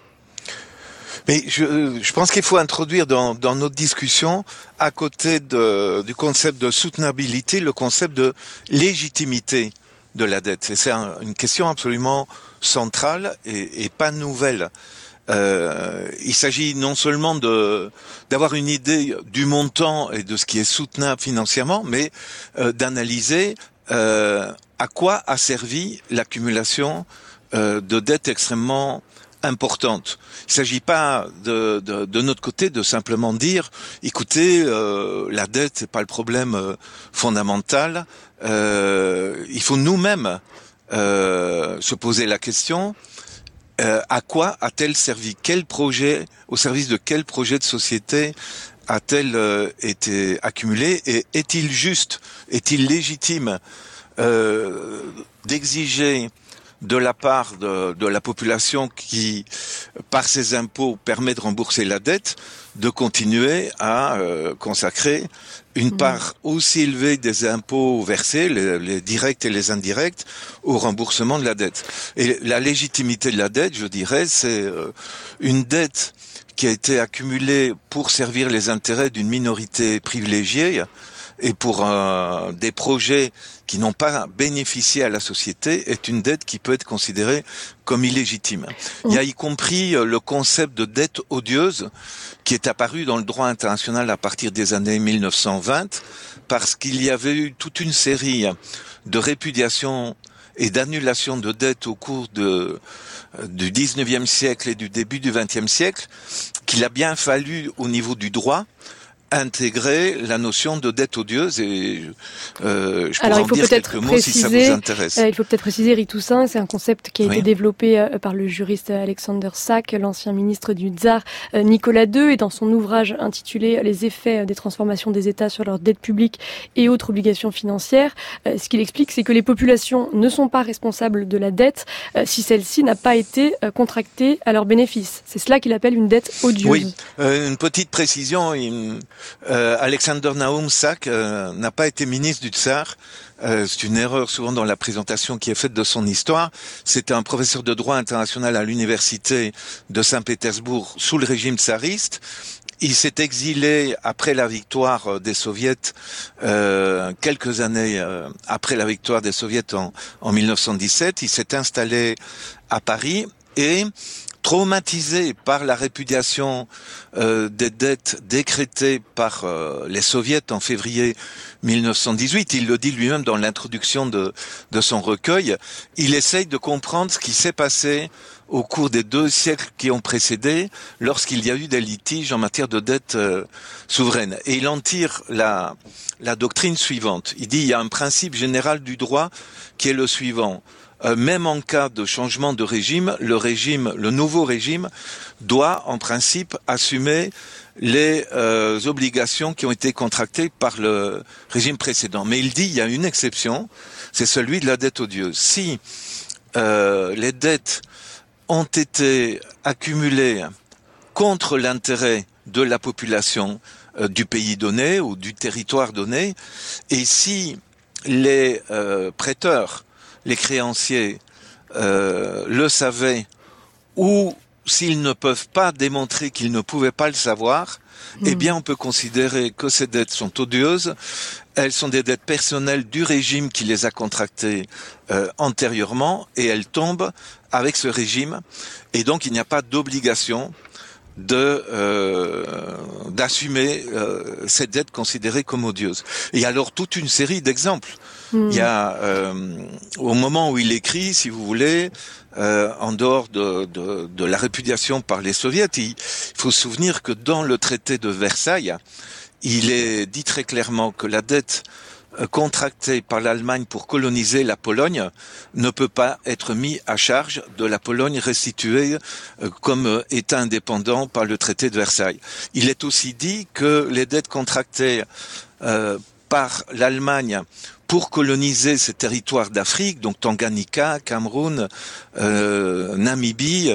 S6: Mais je pense qu'il faut introduire dans notre discussion, à côté du concept de soutenabilité, le concept de légitimité de la dette. Et c'est une question absolument centrale et pas nouvelle. Il s'agit non seulement d'avoir une idée du montant et de ce qui est soutenable financièrement, mais d'analyser à quoi a servi l'accumulation de dettes extrêmement importantes. Il ne s'agit pas de notre côté de simplement dire, écoutez, la dette c'est pas le problème fondamental. Il faut nous-mêmes se poser la question. À quoi a-t-elle servi? Au service de quel projet de société a-t-elle été accumulée? Et est-il juste, est-il légitime d'exiger de la part de la population qui, par ses impôts, permet de rembourser la dette, de continuer à consacrer une part aussi élevée des impôts versés, les directs et les indirects, au remboursement de la dette. Et la légitimité de la dette, je dirais, c'est une dette qui a été accumulée pour servir les intérêts d'une minorité privilégiée et pour des projets qui n'ont pas bénéficié à la société, est une dette qui peut être considérée comme illégitime. Il y a y compris le concept de dette odieuse qui est apparu dans le droit international à partir des années 1920, parce qu'il y avait eu toute une série de répudiations et d'annulations de dettes au cours du 19e siècle et du début du 20e siècle, qu'il a bien fallu, au niveau du droit, intégrer la notion de dette odieuse et je pourrais en dire quelques mots si ça vous intéresse.
S1: Il faut peut-être préciser, Ritoussin, c'est un concept qui a été développé par le juriste Alexander Sack, l'ancien ministre du Tsar Nicolas II, et dans son ouvrage intitulé « Les effets des transformations des États sur leurs dettes publiques et autres obligations financières », ce qu'il explique, c'est que les populations ne sont pas responsables de la dette si celle-ci n'a pas été contractée à leur bénéfice. C'est cela qu'il appelle une dette odieuse.
S6: Oui, une petite précision. Alexander Nahum Sack n'a pas été ministre du Tsar. C'est une erreur souvent dans la présentation qui est faite de son histoire. C'était un professeur de droit international à l'université de Saint-Pétersbourg sous le régime tsariste. Il s'est exilé après la victoire des Soviets, quelques années après la victoire des Soviets en 1917. Il s'est installé à Paris et, traumatisé par la répudiation des dettes décrétées par les Soviets en février 1918, il le dit lui-même dans l'introduction de son recueil, il essaye de comprendre ce qui s'est passé au cours des 2 siècles qui ont précédé, lorsqu'il y a eu des litiges en matière de dette souveraine. Et il en tire la doctrine suivante. Il dit, il y a un principe général du droit qui est le suivant. Même en cas de changement de régime, le nouveau régime doit en principe assumer les obligations qui ont été contractées par le régime précédent. Mais il dit il y a une exception, c'est celui de la dette odieuse. Si les dettes ont été accumulées contre l'intérêt de la population du pays donné ou du territoire donné, et si les prêteurs, les créanciers le savaient, ou s'ils ne peuvent pas démontrer qu'ils ne pouvaient pas le savoir, eh bien on peut considérer que ces dettes sont odieuses. Elles sont des dettes personnelles du régime qui les a contractées antérieurement, et elles tombent avec ce régime. Et donc il n'y a pas d'obligation d'assumer cette dette considérée comme odieuse. Et alors toute une série d'exemples. Il y a au moment où il écrit, si vous voulez, en dehors de la répudiation par les Soviets, il faut se souvenir que dans le traité de Versailles, il est dit très clairement que la dette contractée par l'Allemagne pour coloniser la Pologne ne peut pas être mise à charge de la Pologne restituée comme État indépendant par le traité de Versailles. Il est aussi dit que les dettes contractées par l'Allemagne pour coloniser ces territoires d'Afrique, donc Tanganyika, Cameroun, Namibie,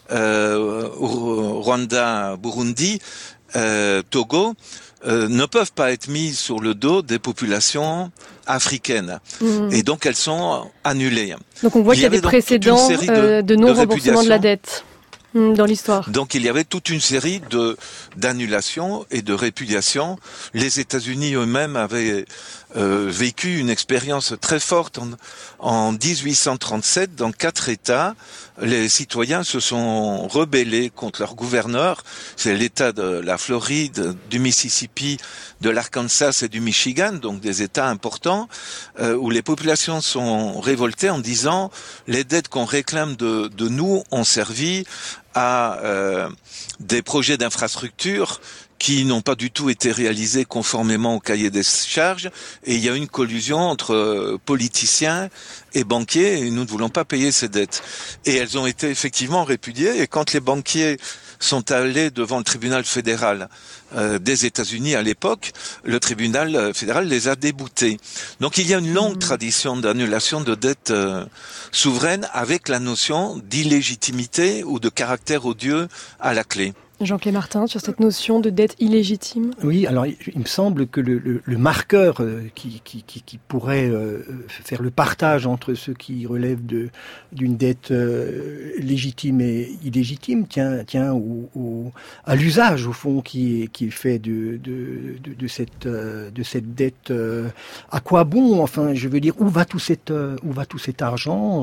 S6: Rwanda, Burundi, Togo, ne peuvent pas être mises sur le dos des populations africaines. Et donc elles sont annulées.
S1: Donc on voit qu'il y a des précédents de non-remboursement de la dette. dans l'histoire.
S6: Donc il y avait toute une série d'annulations et de répudiations. Les États-Unis eux-mêmes avaient vécu une expérience très forte en 1837 dans 4 États. Les citoyens se sont rebellés contre leur gouverneur. C'est l'État de la Floride, du Mississippi, de l'Arkansas et du Michigan, donc des États importants, où les populations sont révoltées en disant les dettes qu'on réclame de nous ont servi à des projets d'infrastructure qui n'ont pas du tout été réalisés conformément au cahier des charges, et il y a une collusion entre politiciens et banquiers, et nous ne voulons pas payer ces dettes. Et elles ont été effectivement répudiées, et quand les banquiers sont allés devant le tribunal fédéral des États-Unis à l'époque, le tribunal fédéral les a déboutés. Donc il y a une longue tradition d'annulation de dettes souveraines avec la notion d'illégitimité ou de caractère odieux à la clé.
S1: Jean-Claude Martin, sur cette notion de dette illégitime.
S4: Oui, alors il me semble que le marqueur qui pourrait faire le partage entre ceux qui relèvent d'une dette légitime et illégitime tient à l'usage au fond qui est fait de cette dette. À quoi bon? Enfin, je veux dire, où va tout cet argent?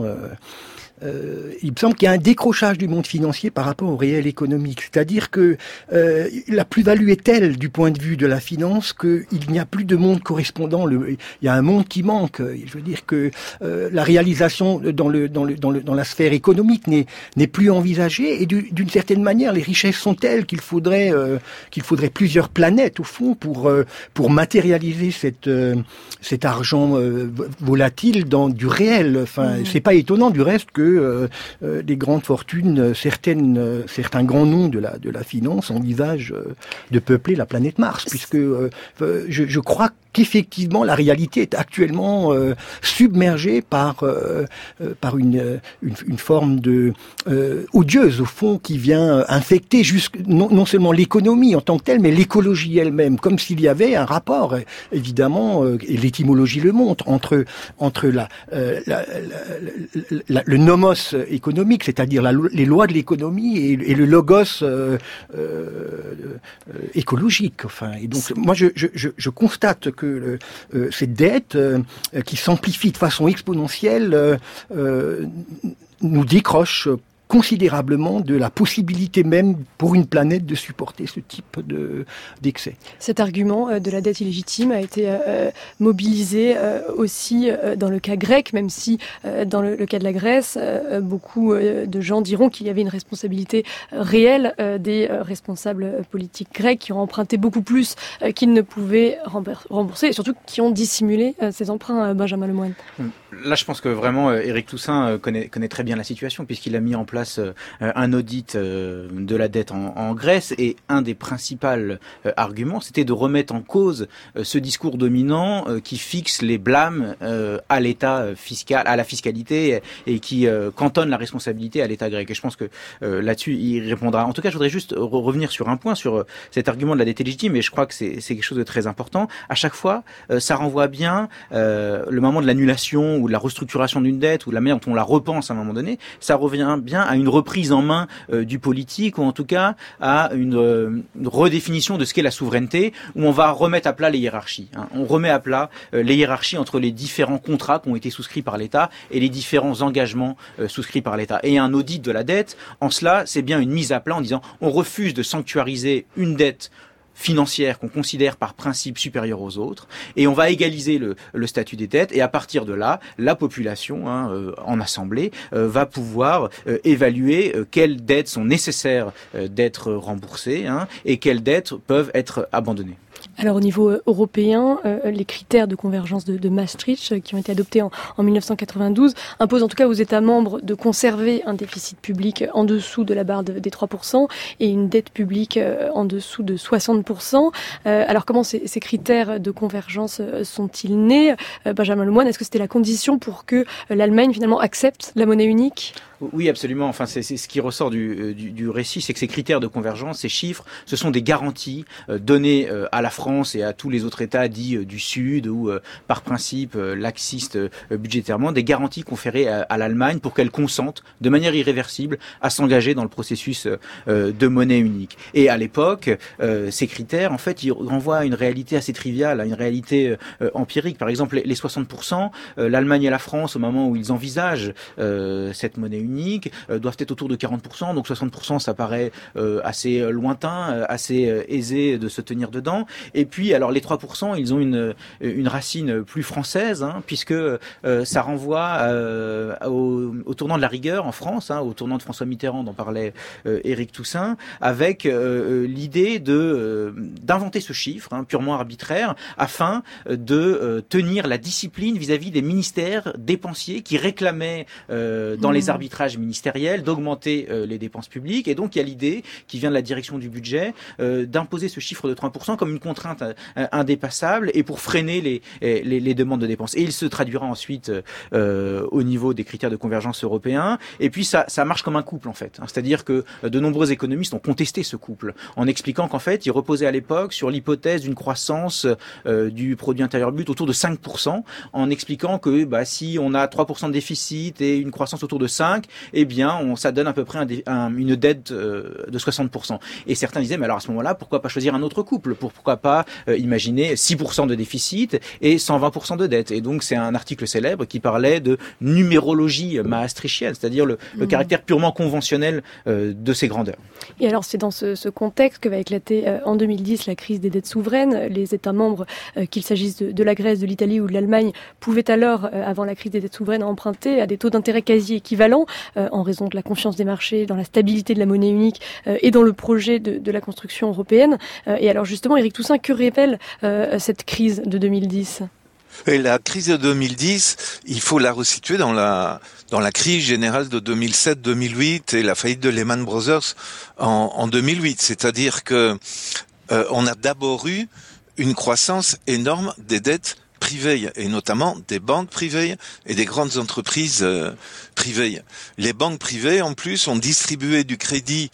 S4: Il me semble qu'il y a un décrochage du monde financier par rapport au réel économique. C'est-à-dire que la plus-value est telle du point de vue de la finance qu'il n'y a plus de monde correspondant. Il y a un monde qui manque. Je veux dire que la réalisation dans la sphère économique n'est plus envisagée, et d'une certaine manière, les richesses sont telles qu'il faudrait plusieurs planètes au fond pour matérialiser cet argent volatile dans du réel. Enfin, c'est pas étonnant du reste que les grandes fortunes, certains grands noms de la finance envisagent de peupler la planète Mars, puisque je crois qu'effectivement la réalité est actuellement submergée par une forme de odieuse au fond qui vient infecter non seulement l'économie en tant que telle, mais l'écologie elle-même, comme s'il y avait un rapport, évidemment, et l'étymologie le montre, entre le nomos économique, c'est-à-dire les lois de l'économie, et le logos écologique. Enfin, et donc moi je constate que cette dette qui s'amplifie de façon exponentielle nous décroche considérablement de la possibilité même pour une planète de supporter ce type d'excès.
S1: Cet argument de la dette illégitime a été mobilisé aussi dans le cas grec, même si dans le cas de la Grèce, beaucoup de gens diront qu'il y avait une responsabilité réelle des responsables politiques grecs qui ont emprunté beaucoup plus qu'ils ne pouvaient rembourser, et surtout qui ont dissimulé ces emprunts, Benjamin Lemoine.
S2: Là, je pense que vraiment Éric Toussaint connaît très bien la situation, puisqu'il a mis en place un audit de la dette en Grèce, et un des principaux arguments, c'était de remettre en cause ce discours dominant qui fixe les blâmes à l'État fiscal, à la fiscalité, et qui cantonne la responsabilité à l'État grec. Et je pense que là-dessus, il répondra. En tout cas, je voudrais juste revenir sur un point, sur cet argument de la dette illégitime, et je crois que c'est quelque chose de très important. À chaque fois, ça renvoie bien le moment de l'annulation ou de la restructuration d'une dette, ou de la manière dont on la repense à un moment donné, ça revient bien à une reprise en main du politique, ou en tout cas à une redéfinition de ce qu'est la souveraineté, où on va remettre à plat les hiérarchies. On remet à plat les hiérarchies entre les différents contrats qui ont été souscrits par l'État et les différents engagements souscrits par l'État. Et un audit de la dette, en cela, c'est bien une mise à plat en disant on refuse de sanctuariser une dette financière qu'on considère par principe supérieure aux autres, et on va égaliser le statut des dettes, et à partir de là, la population en assemblée va pouvoir évaluer quelles dettes sont nécessaires d'être remboursées et quelles dettes peuvent être abandonnées.
S1: Alors au niveau européen, les critères de convergence de Maastricht qui ont été adoptés en 1992 imposent en tout cas aux États membres de conserver un déficit public en dessous de la barre des 3% et une dette publique en dessous de 60%. Alors comment ces critères de convergence sont-ils nés? Benjamin Lemoine, est-ce que c'était la condition pour que l'Allemagne finalement accepte la monnaie unique?
S2: Oui, absolument. Enfin, c'est ce qui ressort du récit, c'est que ces critères de convergence, ces chiffres, ce sont des garanties données à la France France et à tous les autres États dits du Sud ou par principe laxistes budgétairement, des garanties conférées à l'Allemagne pour qu'elle consente de manière irréversible à s'engager dans le processus de monnaie unique. Et à l'époque, ces critères, en fait, ils renvoient à une réalité assez triviale, à une réalité empirique. Par exemple, les 60%, l'Allemagne et la France, au moment où ils envisagent cette monnaie unique, doivent être autour de 40%. Donc 60%, ça paraît assez lointain, assez aisé de se tenir dedans. Et puis, alors les 3%, ils ont une racine plus française, puisque ça renvoie au tournant de la rigueur en France, au tournant de François Mitterrand dont parlait Éric Toussaint, avec l'idée d'inventer ce chiffre purement arbitraire afin de tenir la discipline vis-à-vis des ministères dépensiers qui réclamaient dans les arbitrages ministériels d'augmenter les dépenses publiques. Et donc il y a l'idée qui vient de la direction du budget d'imposer ce chiffre de 3% comme une contrainte indépassable et pour freiner les demandes de dépenses. Et il se traduira ensuite au niveau des critères de convergence européens. Et puis ça marche comme un couple en fait. C'est-à-dire que de nombreux économistes ont contesté ce couple en expliquant qu'en fait il reposait à l'époque sur l'hypothèse d'une croissance du produit intérieur brut autour de 5%, en expliquant que si on a 3% de déficit et une croissance autour de 5, eh bien ça donne à peu près une dette de 60%. Et certains disaient, mais alors à ce moment-là, pourquoi pas choisir un autre couple? Pourquoi pas imaginer 6% de déficit et 120% de dette? Et donc c'est un article célèbre qui parlait de numérologie maastrichtienne, c'est-à-dire le caractère purement conventionnel de ces grandeurs.
S1: Et alors c'est dans ce contexte que va éclater en 2010 la crise des dettes souveraines. Les États membres, qu'il s'agisse de la Grèce, de l'Italie ou de l'Allemagne, pouvaient alors, avant la crise des dettes souveraines, emprunter à des taux d'intérêt quasi équivalents en raison de la confiance des marchés, dans la stabilité de la monnaie unique et dans le projet de la construction européenne. Et alors justement, Éric Toussaint, que révèle cette crise de 2010 ?
S6: Et la crise de 2010, il faut la resituer dans la crise générale de 2007-2008 et la faillite de Lehman Brothers en 2008. C'est-à-dire que on a d'abord eu une croissance énorme des dettes privées, et notamment des banques privées et des grandes entreprises privées. Les banques privées, en plus, ont distribué du crédit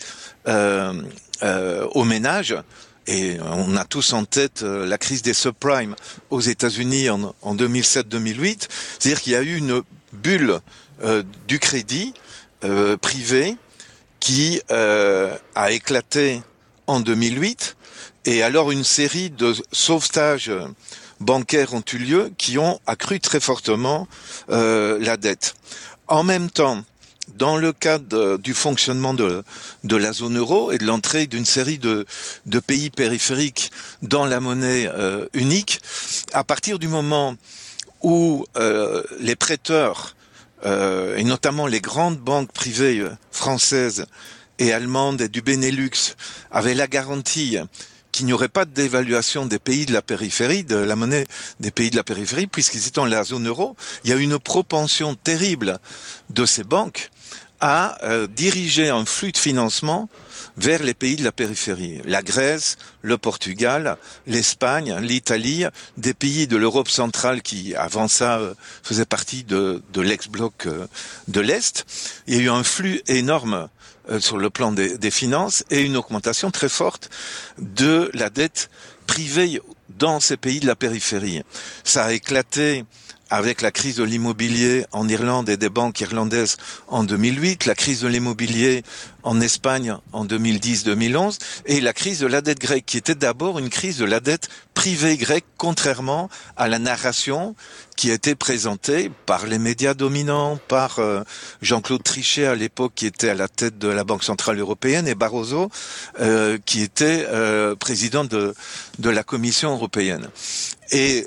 S6: aux ménages. Et on a tous en tête la crise des subprimes aux États-Unis en 2007-2008. C'est-à-dire qu'il y a eu une bulle du crédit privé qui a éclaté en 2008. Et alors une série de sauvetages bancaires ont eu lieu qui ont accru très fortement la dette. En même temps, dans le cadre du fonctionnement de la zone euro et de l'entrée d'une série de pays périphériques dans la monnaie unique, à partir du moment où les prêteurs, et notamment les grandes banques privées françaises et allemandes et du Benelux, avaient la garantie qu'il n'y aurait pas de dévaluation des pays de la périphérie, de la monnaie des pays de la périphérie, puisqu'ils étaient dans la zone euro, il y a une propension terrible de ces banques à diriger un flux de financement vers les pays de la périphérie. La Grèce, le Portugal, l'Espagne, l'Italie, des pays de l'Europe centrale qui, avant ça, faisaient partie de l'ex-bloc de l'Est. Il y a eu un flux énorme sur le plan des finances et une augmentation très forte de la dette privée dans ces pays de la périphérie. Ça a éclaté avec la crise de l'immobilier en Irlande et des banques irlandaises en 2008, la crise de l'immobilier en Espagne en 2010-2011 et la crise de la dette grecque qui était d'abord une crise de la dette privée grecque contrairement à la narration qui a été présentée par les médias dominants, par Jean-Claude Trichet à l'époque qui était à la tête de la Banque Centrale Européenne et Barroso qui était président de la Commission Européenne. Et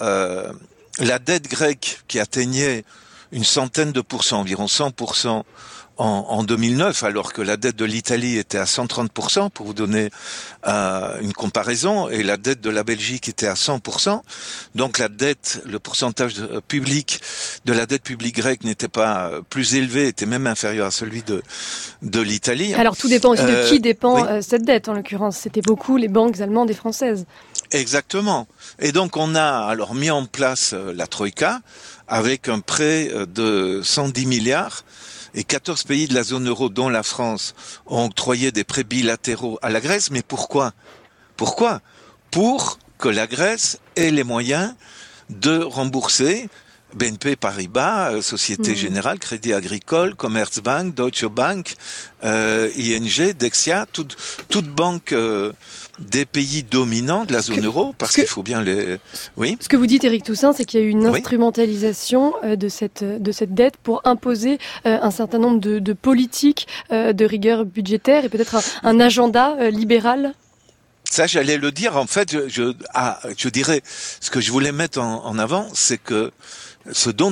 S6: la dette grecque qui atteignait une centaine de pourcents, environ 100% en 2009, alors que la dette de l'Italie était à 130%, pour vous donner une comparaison, et la dette de la Belgique était à 100%. Donc la dette, le pourcentage public de la dette publique grecque n'était pas plus élevé, était même inférieur à celui de l'Italie.
S1: Alors tout dépend aussi de qui dépend cette dette, en l'occurrence. C'était beaucoup les banques allemandes et françaises.
S6: Exactement. Et donc on a alors mis en place la Troïka avec un prêt de 110 milliards et 14 pays de la zone euro, dont la France, ont octroyé des prêts bilatéraux à la Grèce. Mais pourquoi ? Pour que la Grèce ait les moyens de rembourser BNP Paribas, Société Générale, Crédit Agricole, Commerzbank, Deutsche Bank, ING, Dexia, toutes banques des pays dominants de la zone euro, parce qu'il faut bien les... Oui.
S1: Ce que vous dites, Éric Toussaint, c'est qu'il y a eu une instrumentalisation de cette dette pour imposer un certain nombre de politiques de rigueur budgétaire et peut-être un agenda libéral.
S6: Ça, j'allais le dire. En fait, je dirais, ce que je voulais mettre en avant, c'est que ce dont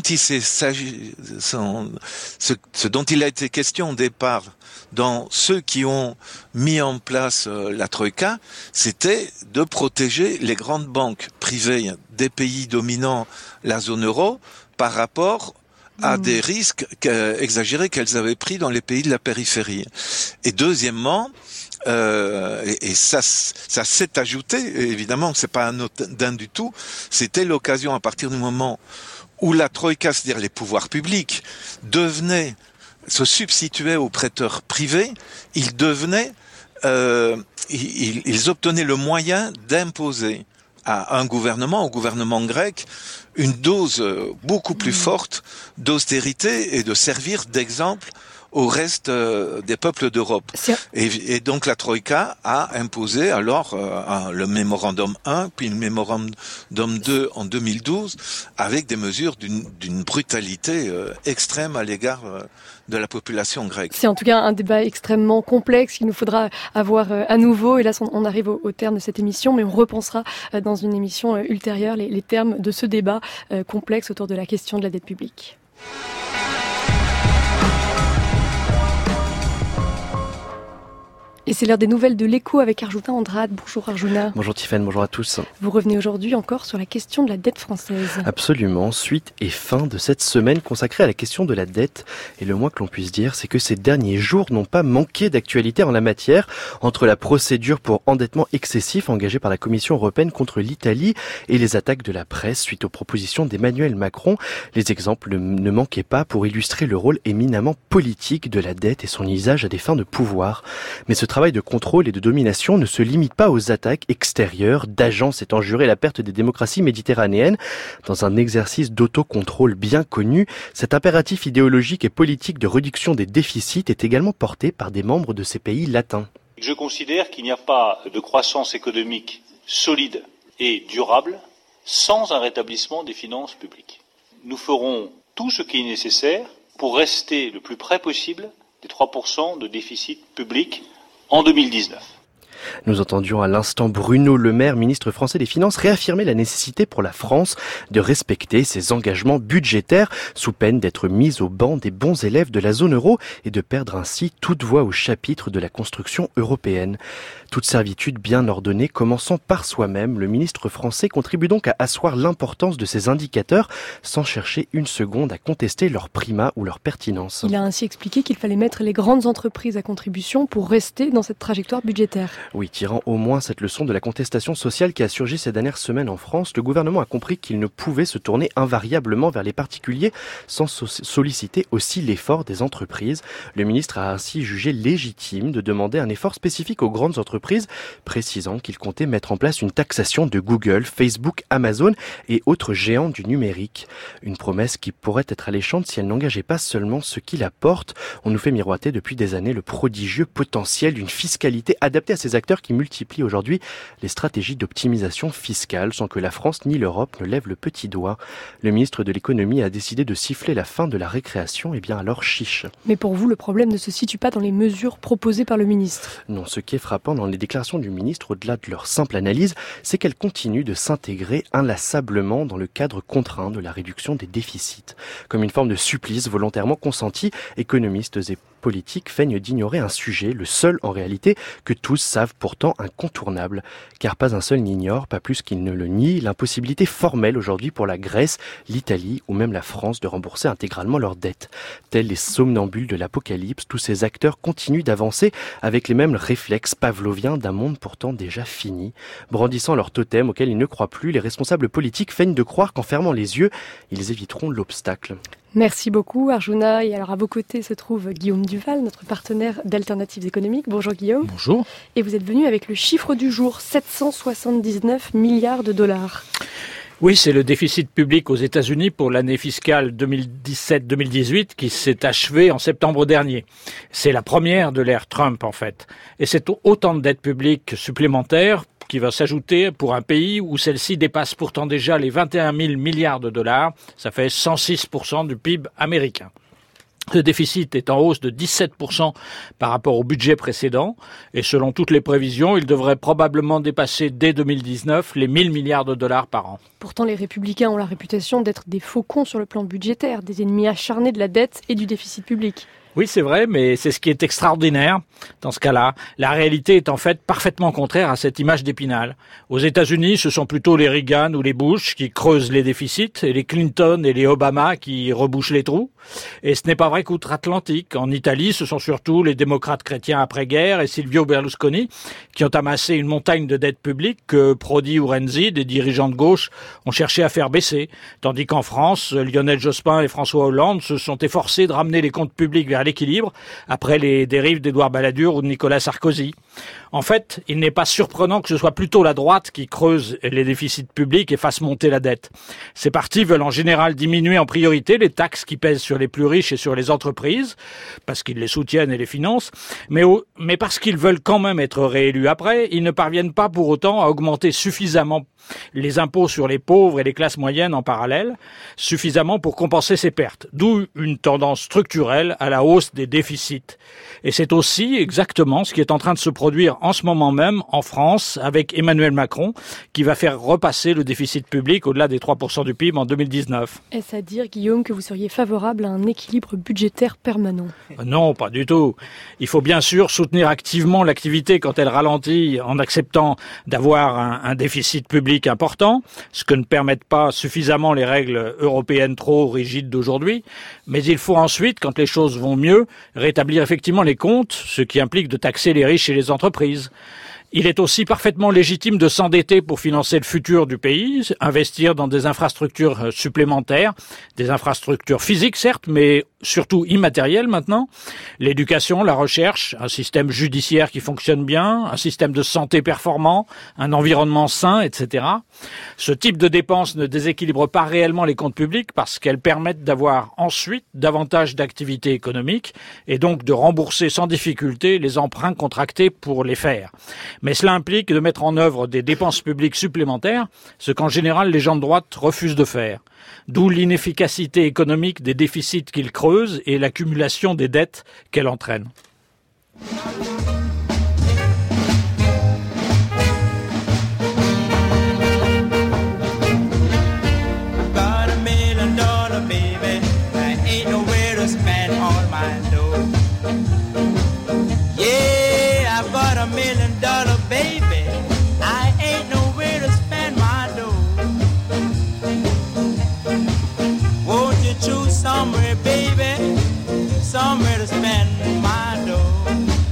S6: il a été question au départ dans ceux qui ont mis en place la Troïka, c'était de protéger les grandes banques privées des pays dominant la zone euro par rapport à des risques exagérés qu'elles avaient pris dans les pays de la périphérie. Et deuxièmement, et ça s'est ajouté, évidemment, c'est pas anodin du tout, c'était l'occasion à partir du moment où la Troïka, c'est-à-dire les pouvoirs publics, se substituaient aux prêteurs privés, ils obtenaient le moyen d'imposer au gouvernement grec, une dose beaucoup plus forte d'austérité et de servir d'exemple au reste des peuples d'Europe. Et donc la Troïka a imposé alors le mémorandum 1, puis le mémorandum 2 en 2012, avec des mesures d'une brutalité extrême à l'égard de la population grecque.
S1: C'est en tout cas un débat extrêmement complexe qu'il nous faudra avoir à nouveau. Et là, on arrive au terme de cette émission, mais on repensera dans une émission ultérieure les termes de ce débat complexe autour de la question de la dette publique. Et c'est l'heure des nouvelles de l'Écho avec Arjuna Andrade. Bonjour Arjuna.
S10: Bonjour Tiffaine, bonjour à tous.
S1: Vous revenez aujourd'hui encore sur la question de la dette française.
S10: Absolument, suite et fin de cette semaine consacrée à la question de la dette. Et le moins que l'on puisse dire, c'est que ces derniers jours n'ont pas manqué d'actualité en la matière. Entre la procédure pour endettement excessif engagée par la Commission européenne contre l'Italie et les attaques de la presse suite aux propositions d'Emmanuel Macron, les exemples ne manquaient pas pour illustrer le rôle éminemment politique de la dette et son usage à des fins de pouvoir. Mais ce travail de contrôle et de domination ne se limite pas aux attaques extérieures d'agents s'étant juré la perte des démocraties méditerranéennes. Dans un exercice d'autocontrôle bien connu, cet impératif idéologique et politique de réduction des déficits est également porté par des membres de ces pays latins.
S11: Je considère qu'il n'y a pas de croissance économique solide et durable sans un rétablissement des finances publiques. Nous ferons tout ce qui est nécessaire pour rester le plus près possible des 3% de déficit public en 2019.
S10: Nous entendions à l'instant Bruno Le Maire, ministre français des Finances, réaffirmer la nécessité pour la France de respecter ses engagements budgétaires sous peine d'être mise au banc des bons élèves de la zone euro et de perdre ainsi toute voix au chapitre de la construction européenne. Toute servitude bien ordonnée, commençant par soi-même, le ministre français contribue donc à asseoir l'importance de ces indicateurs sans chercher une seconde à contester leur primat ou leur pertinence.
S1: Il a ainsi expliqué qu'il fallait mettre les grandes entreprises à contribution pour rester dans cette trajectoire budgétaire.
S10: Oui, tirant au moins cette leçon de la contestation sociale qui a surgi ces dernières semaines en France, le gouvernement a compris qu'il ne pouvait se tourner invariablement vers les particuliers sans solliciter aussi l'effort des entreprises. Le ministre a ainsi jugé légitime de demander un effort spécifique aux grandes entreprises, précisant qu'il comptait mettre en place une taxation de Google, Facebook, Amazon et autres géants du numérique. Une promesse qui pourrait être alléchante si elle n'engageait pas seulement ceux qui la portent. On nous fait miroiter depuis des années le prodigieux potentiel d'une fiscalité adaptée à ces acteurs qui multiplient aujourd'hui les stratégies d'optimisation fiscale sans que la France ni l'Europe ne lèvent le petit doigt. Le ministre de l'économie a décidé de siffler la fin de la récréation, et bien alors chiche.
S1: Mais pour vous, le problème ne se situe pas dans les mesures proposées par le ministre.
S10: Non, ce qui est frappant dans les déclarations du ministre, au-delà de leur simple analyse, c'est qu'elles continuent de s'intégrer inlassablement dans le cadre contraint de la réduction des déficits. Comme une forme de supplice volontairement consenti, économistes et politiques feignent d'ignorer un sujet, le seul en réalité, que tous savent pourtant incontournable. Car pas un seul n'ignore, pas plus qu'il ne le nie, l'impossibilité formelle aujourd'hui pour la Grèce, l'Italie ou même la France de rembourser intégralement leurs dettes. Tels les somnambules de l'apocalypse, tous ces acteurs continuent d'avancer avec les mêmes réflexes pavloviens d'un monde pourtant déjà fini. Brandissant leur totem auquel ils ne croient plus, les responsables politiques feignent de croire qu'en fermant les yeux, ils éviteront l'obstacle.
S1: Merci beaucoup Arjuna. Et alors à vos côtés se trouve Guillaume Duval, notre partenaire d'Alternatives économiques. Bonjour Guillaume.
S12: Bonjour.
S1: Et vous êtes venu avec le chiffre du jour, 779 milliards de dollars.
S12: Oui, c'est le déficit public aux États-Unis pour l'année fiscale 2017-2018 qui s'est achevé en septembre dernier. C'est la première de l'ère Trump en fait. Et c'est autant de dettes publiques supplémentaires qui va s'ajouter pour un pays où celle-ci dépasse pourtant déjà les 21 000 milliards de dollars. Ça fait 106% du PIB américain. Ce déficit est en hausse de 17% par rapport au budget précédent et selon toutes les prévisions, il devrait probablement dépasser dès 2019 les 1000 milliards de dollars par an.
S1: Pourtant, les Républicains ont la réputation d'être des faucons sur le plan budgétaire, des ennemis acharnés de la dette et du déficit public.
S12: Oui, c'est vrai, mais c'est ce qui est extraordinaire dans ce cas-là. La réalité est en fait parfaitement contraire à cette image d'Épinal. Aux États-Unis, ce sont plutôt les Reagan ou les Bush qui creusent les déficits et les Clinton et les Obama qui rebouchent les trous. Et ce n'est pas vrai qu'outre-Atlantique. En Italie, ce sont surtout les démocrates chrétiens après-guerre et Silvio Berlusconi qui ont amassé une montagne de dettes publiques que Prodi ou Renzi, des dirigeants de gauche, ont cherché à faire baisser. Tandis qu'en France, Lionel Jospin et François Hollande se sont efforcés de ramener les comptes publics vers l'équilibre après les dérives d'Édouard Balladur ou de Nicolas Sarkozy. En fait, il n'est pas surprenant que ce soit plutôt la droite qui creuse les déficits publics et fasse monter la dette. Ces partis veulent en général diminuer en priorité les taxes qui pèsent sur les plus riches et sur les entreprises, parce qu'ils les soutiennent et les financent, mais parce qu'ils veulent quand même être réélus après, ils ne parviennent pas pour autant à augmenter suffisamment les impôts sur les pauvres et les classes moyennes en parallèle, suffisamment pour compenser ces pertes. D'où une tendance structurelle à la hausse des déficits. Et c'est aussi exactement ce qui est en train de se produire en ce moment même en France avec Emmanuel Macron, qui va faire repasser le déficit public au-delà des 3% du PIB en 2019.
S1: Est-ce à dire, Guillaume, que vous seriez favorable à un équilibre budgétaire permanent ?
S12: Non, pas du tout. Il faut bien sûr soutenir activement l'activité quand elle ralentit en acceptant d'avoir un déficit public important, ce que ne permettent pas suffisamment les règles européennes trop rigides d'aujourd'hui. Mais il faut ensuite, quand les choses vont mieux, rétablir effectivement les comptes, ce qui implique de taxer les riches et les entreprises. Il est aussi parfaitement légitime de s'endetter pour financer le futur du pays, investir dans des infrastructures supplémentaires, des infrastructures physiques certes, mais surtout immatérielles maintenant, l'éducation, la recherche, un système judiciaire qui fonctionne bien, un système de santé performant, un environnement sain, etc. Ce type de dépenses ne déséquilibre pas réellement les comptes publics parce qu'elles permettent d'avoir ensuite davantage d'activités économiques et donc de rembourser sans difficulté les emprunts contractés pour les faire. Mais cela implique de mettre en œuvre des dépenses publiques supplémentaires, ce qu'en général les gens de droite refusent de faire. D'où l'inefficacité économique des déficits qu'ils creusent et l'accumulation des dettes qu'elle entraîne.
S13: Somewhere, baby, somewhere to spend my dough.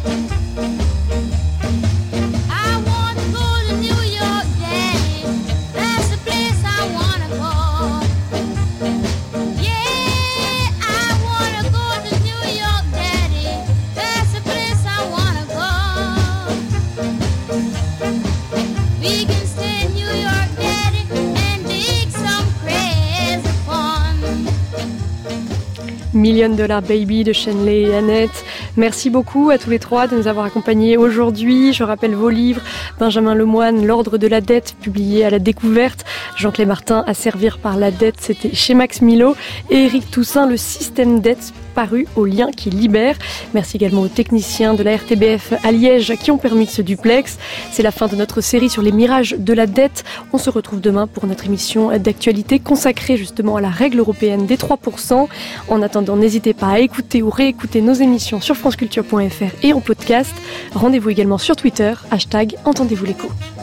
S13: I want to go to New York, Daddy. That's the place I want to go. Yeah, I want to go to New York, Daddy. That's the place I want to go. We can stay in New York, Daddy, and dig some crazy fun.
S1: $1 Million Baby de Shenley et Annette. Merci beaucoup à tous les trois de nous avoir accompagnés aujourd'hui. Je rappelle vos livres: Benjamin Lemoine, L'ordre de la dette, publié à La Découverte. Jean-Claude Martin, À servir par la dette, c'était chez Max Milo. Et Éric Toussaint, Le système dette, paru au Lien qui libère. Merci également aux techniciens de la RTBF à Liège qui ont permis ce duplex. C'est la fin de notre série sur les mirages de la dette. On se retrouve demain pour notre émission d'actualité consacrée justement à la règle européenne des 3%. En attendant, n'hésitez pas à écouter ou réécouter nos émissions sur franceculture.fr et en podcast. Rendez-vous également sur Twitter, #Entendez-vous l'écho.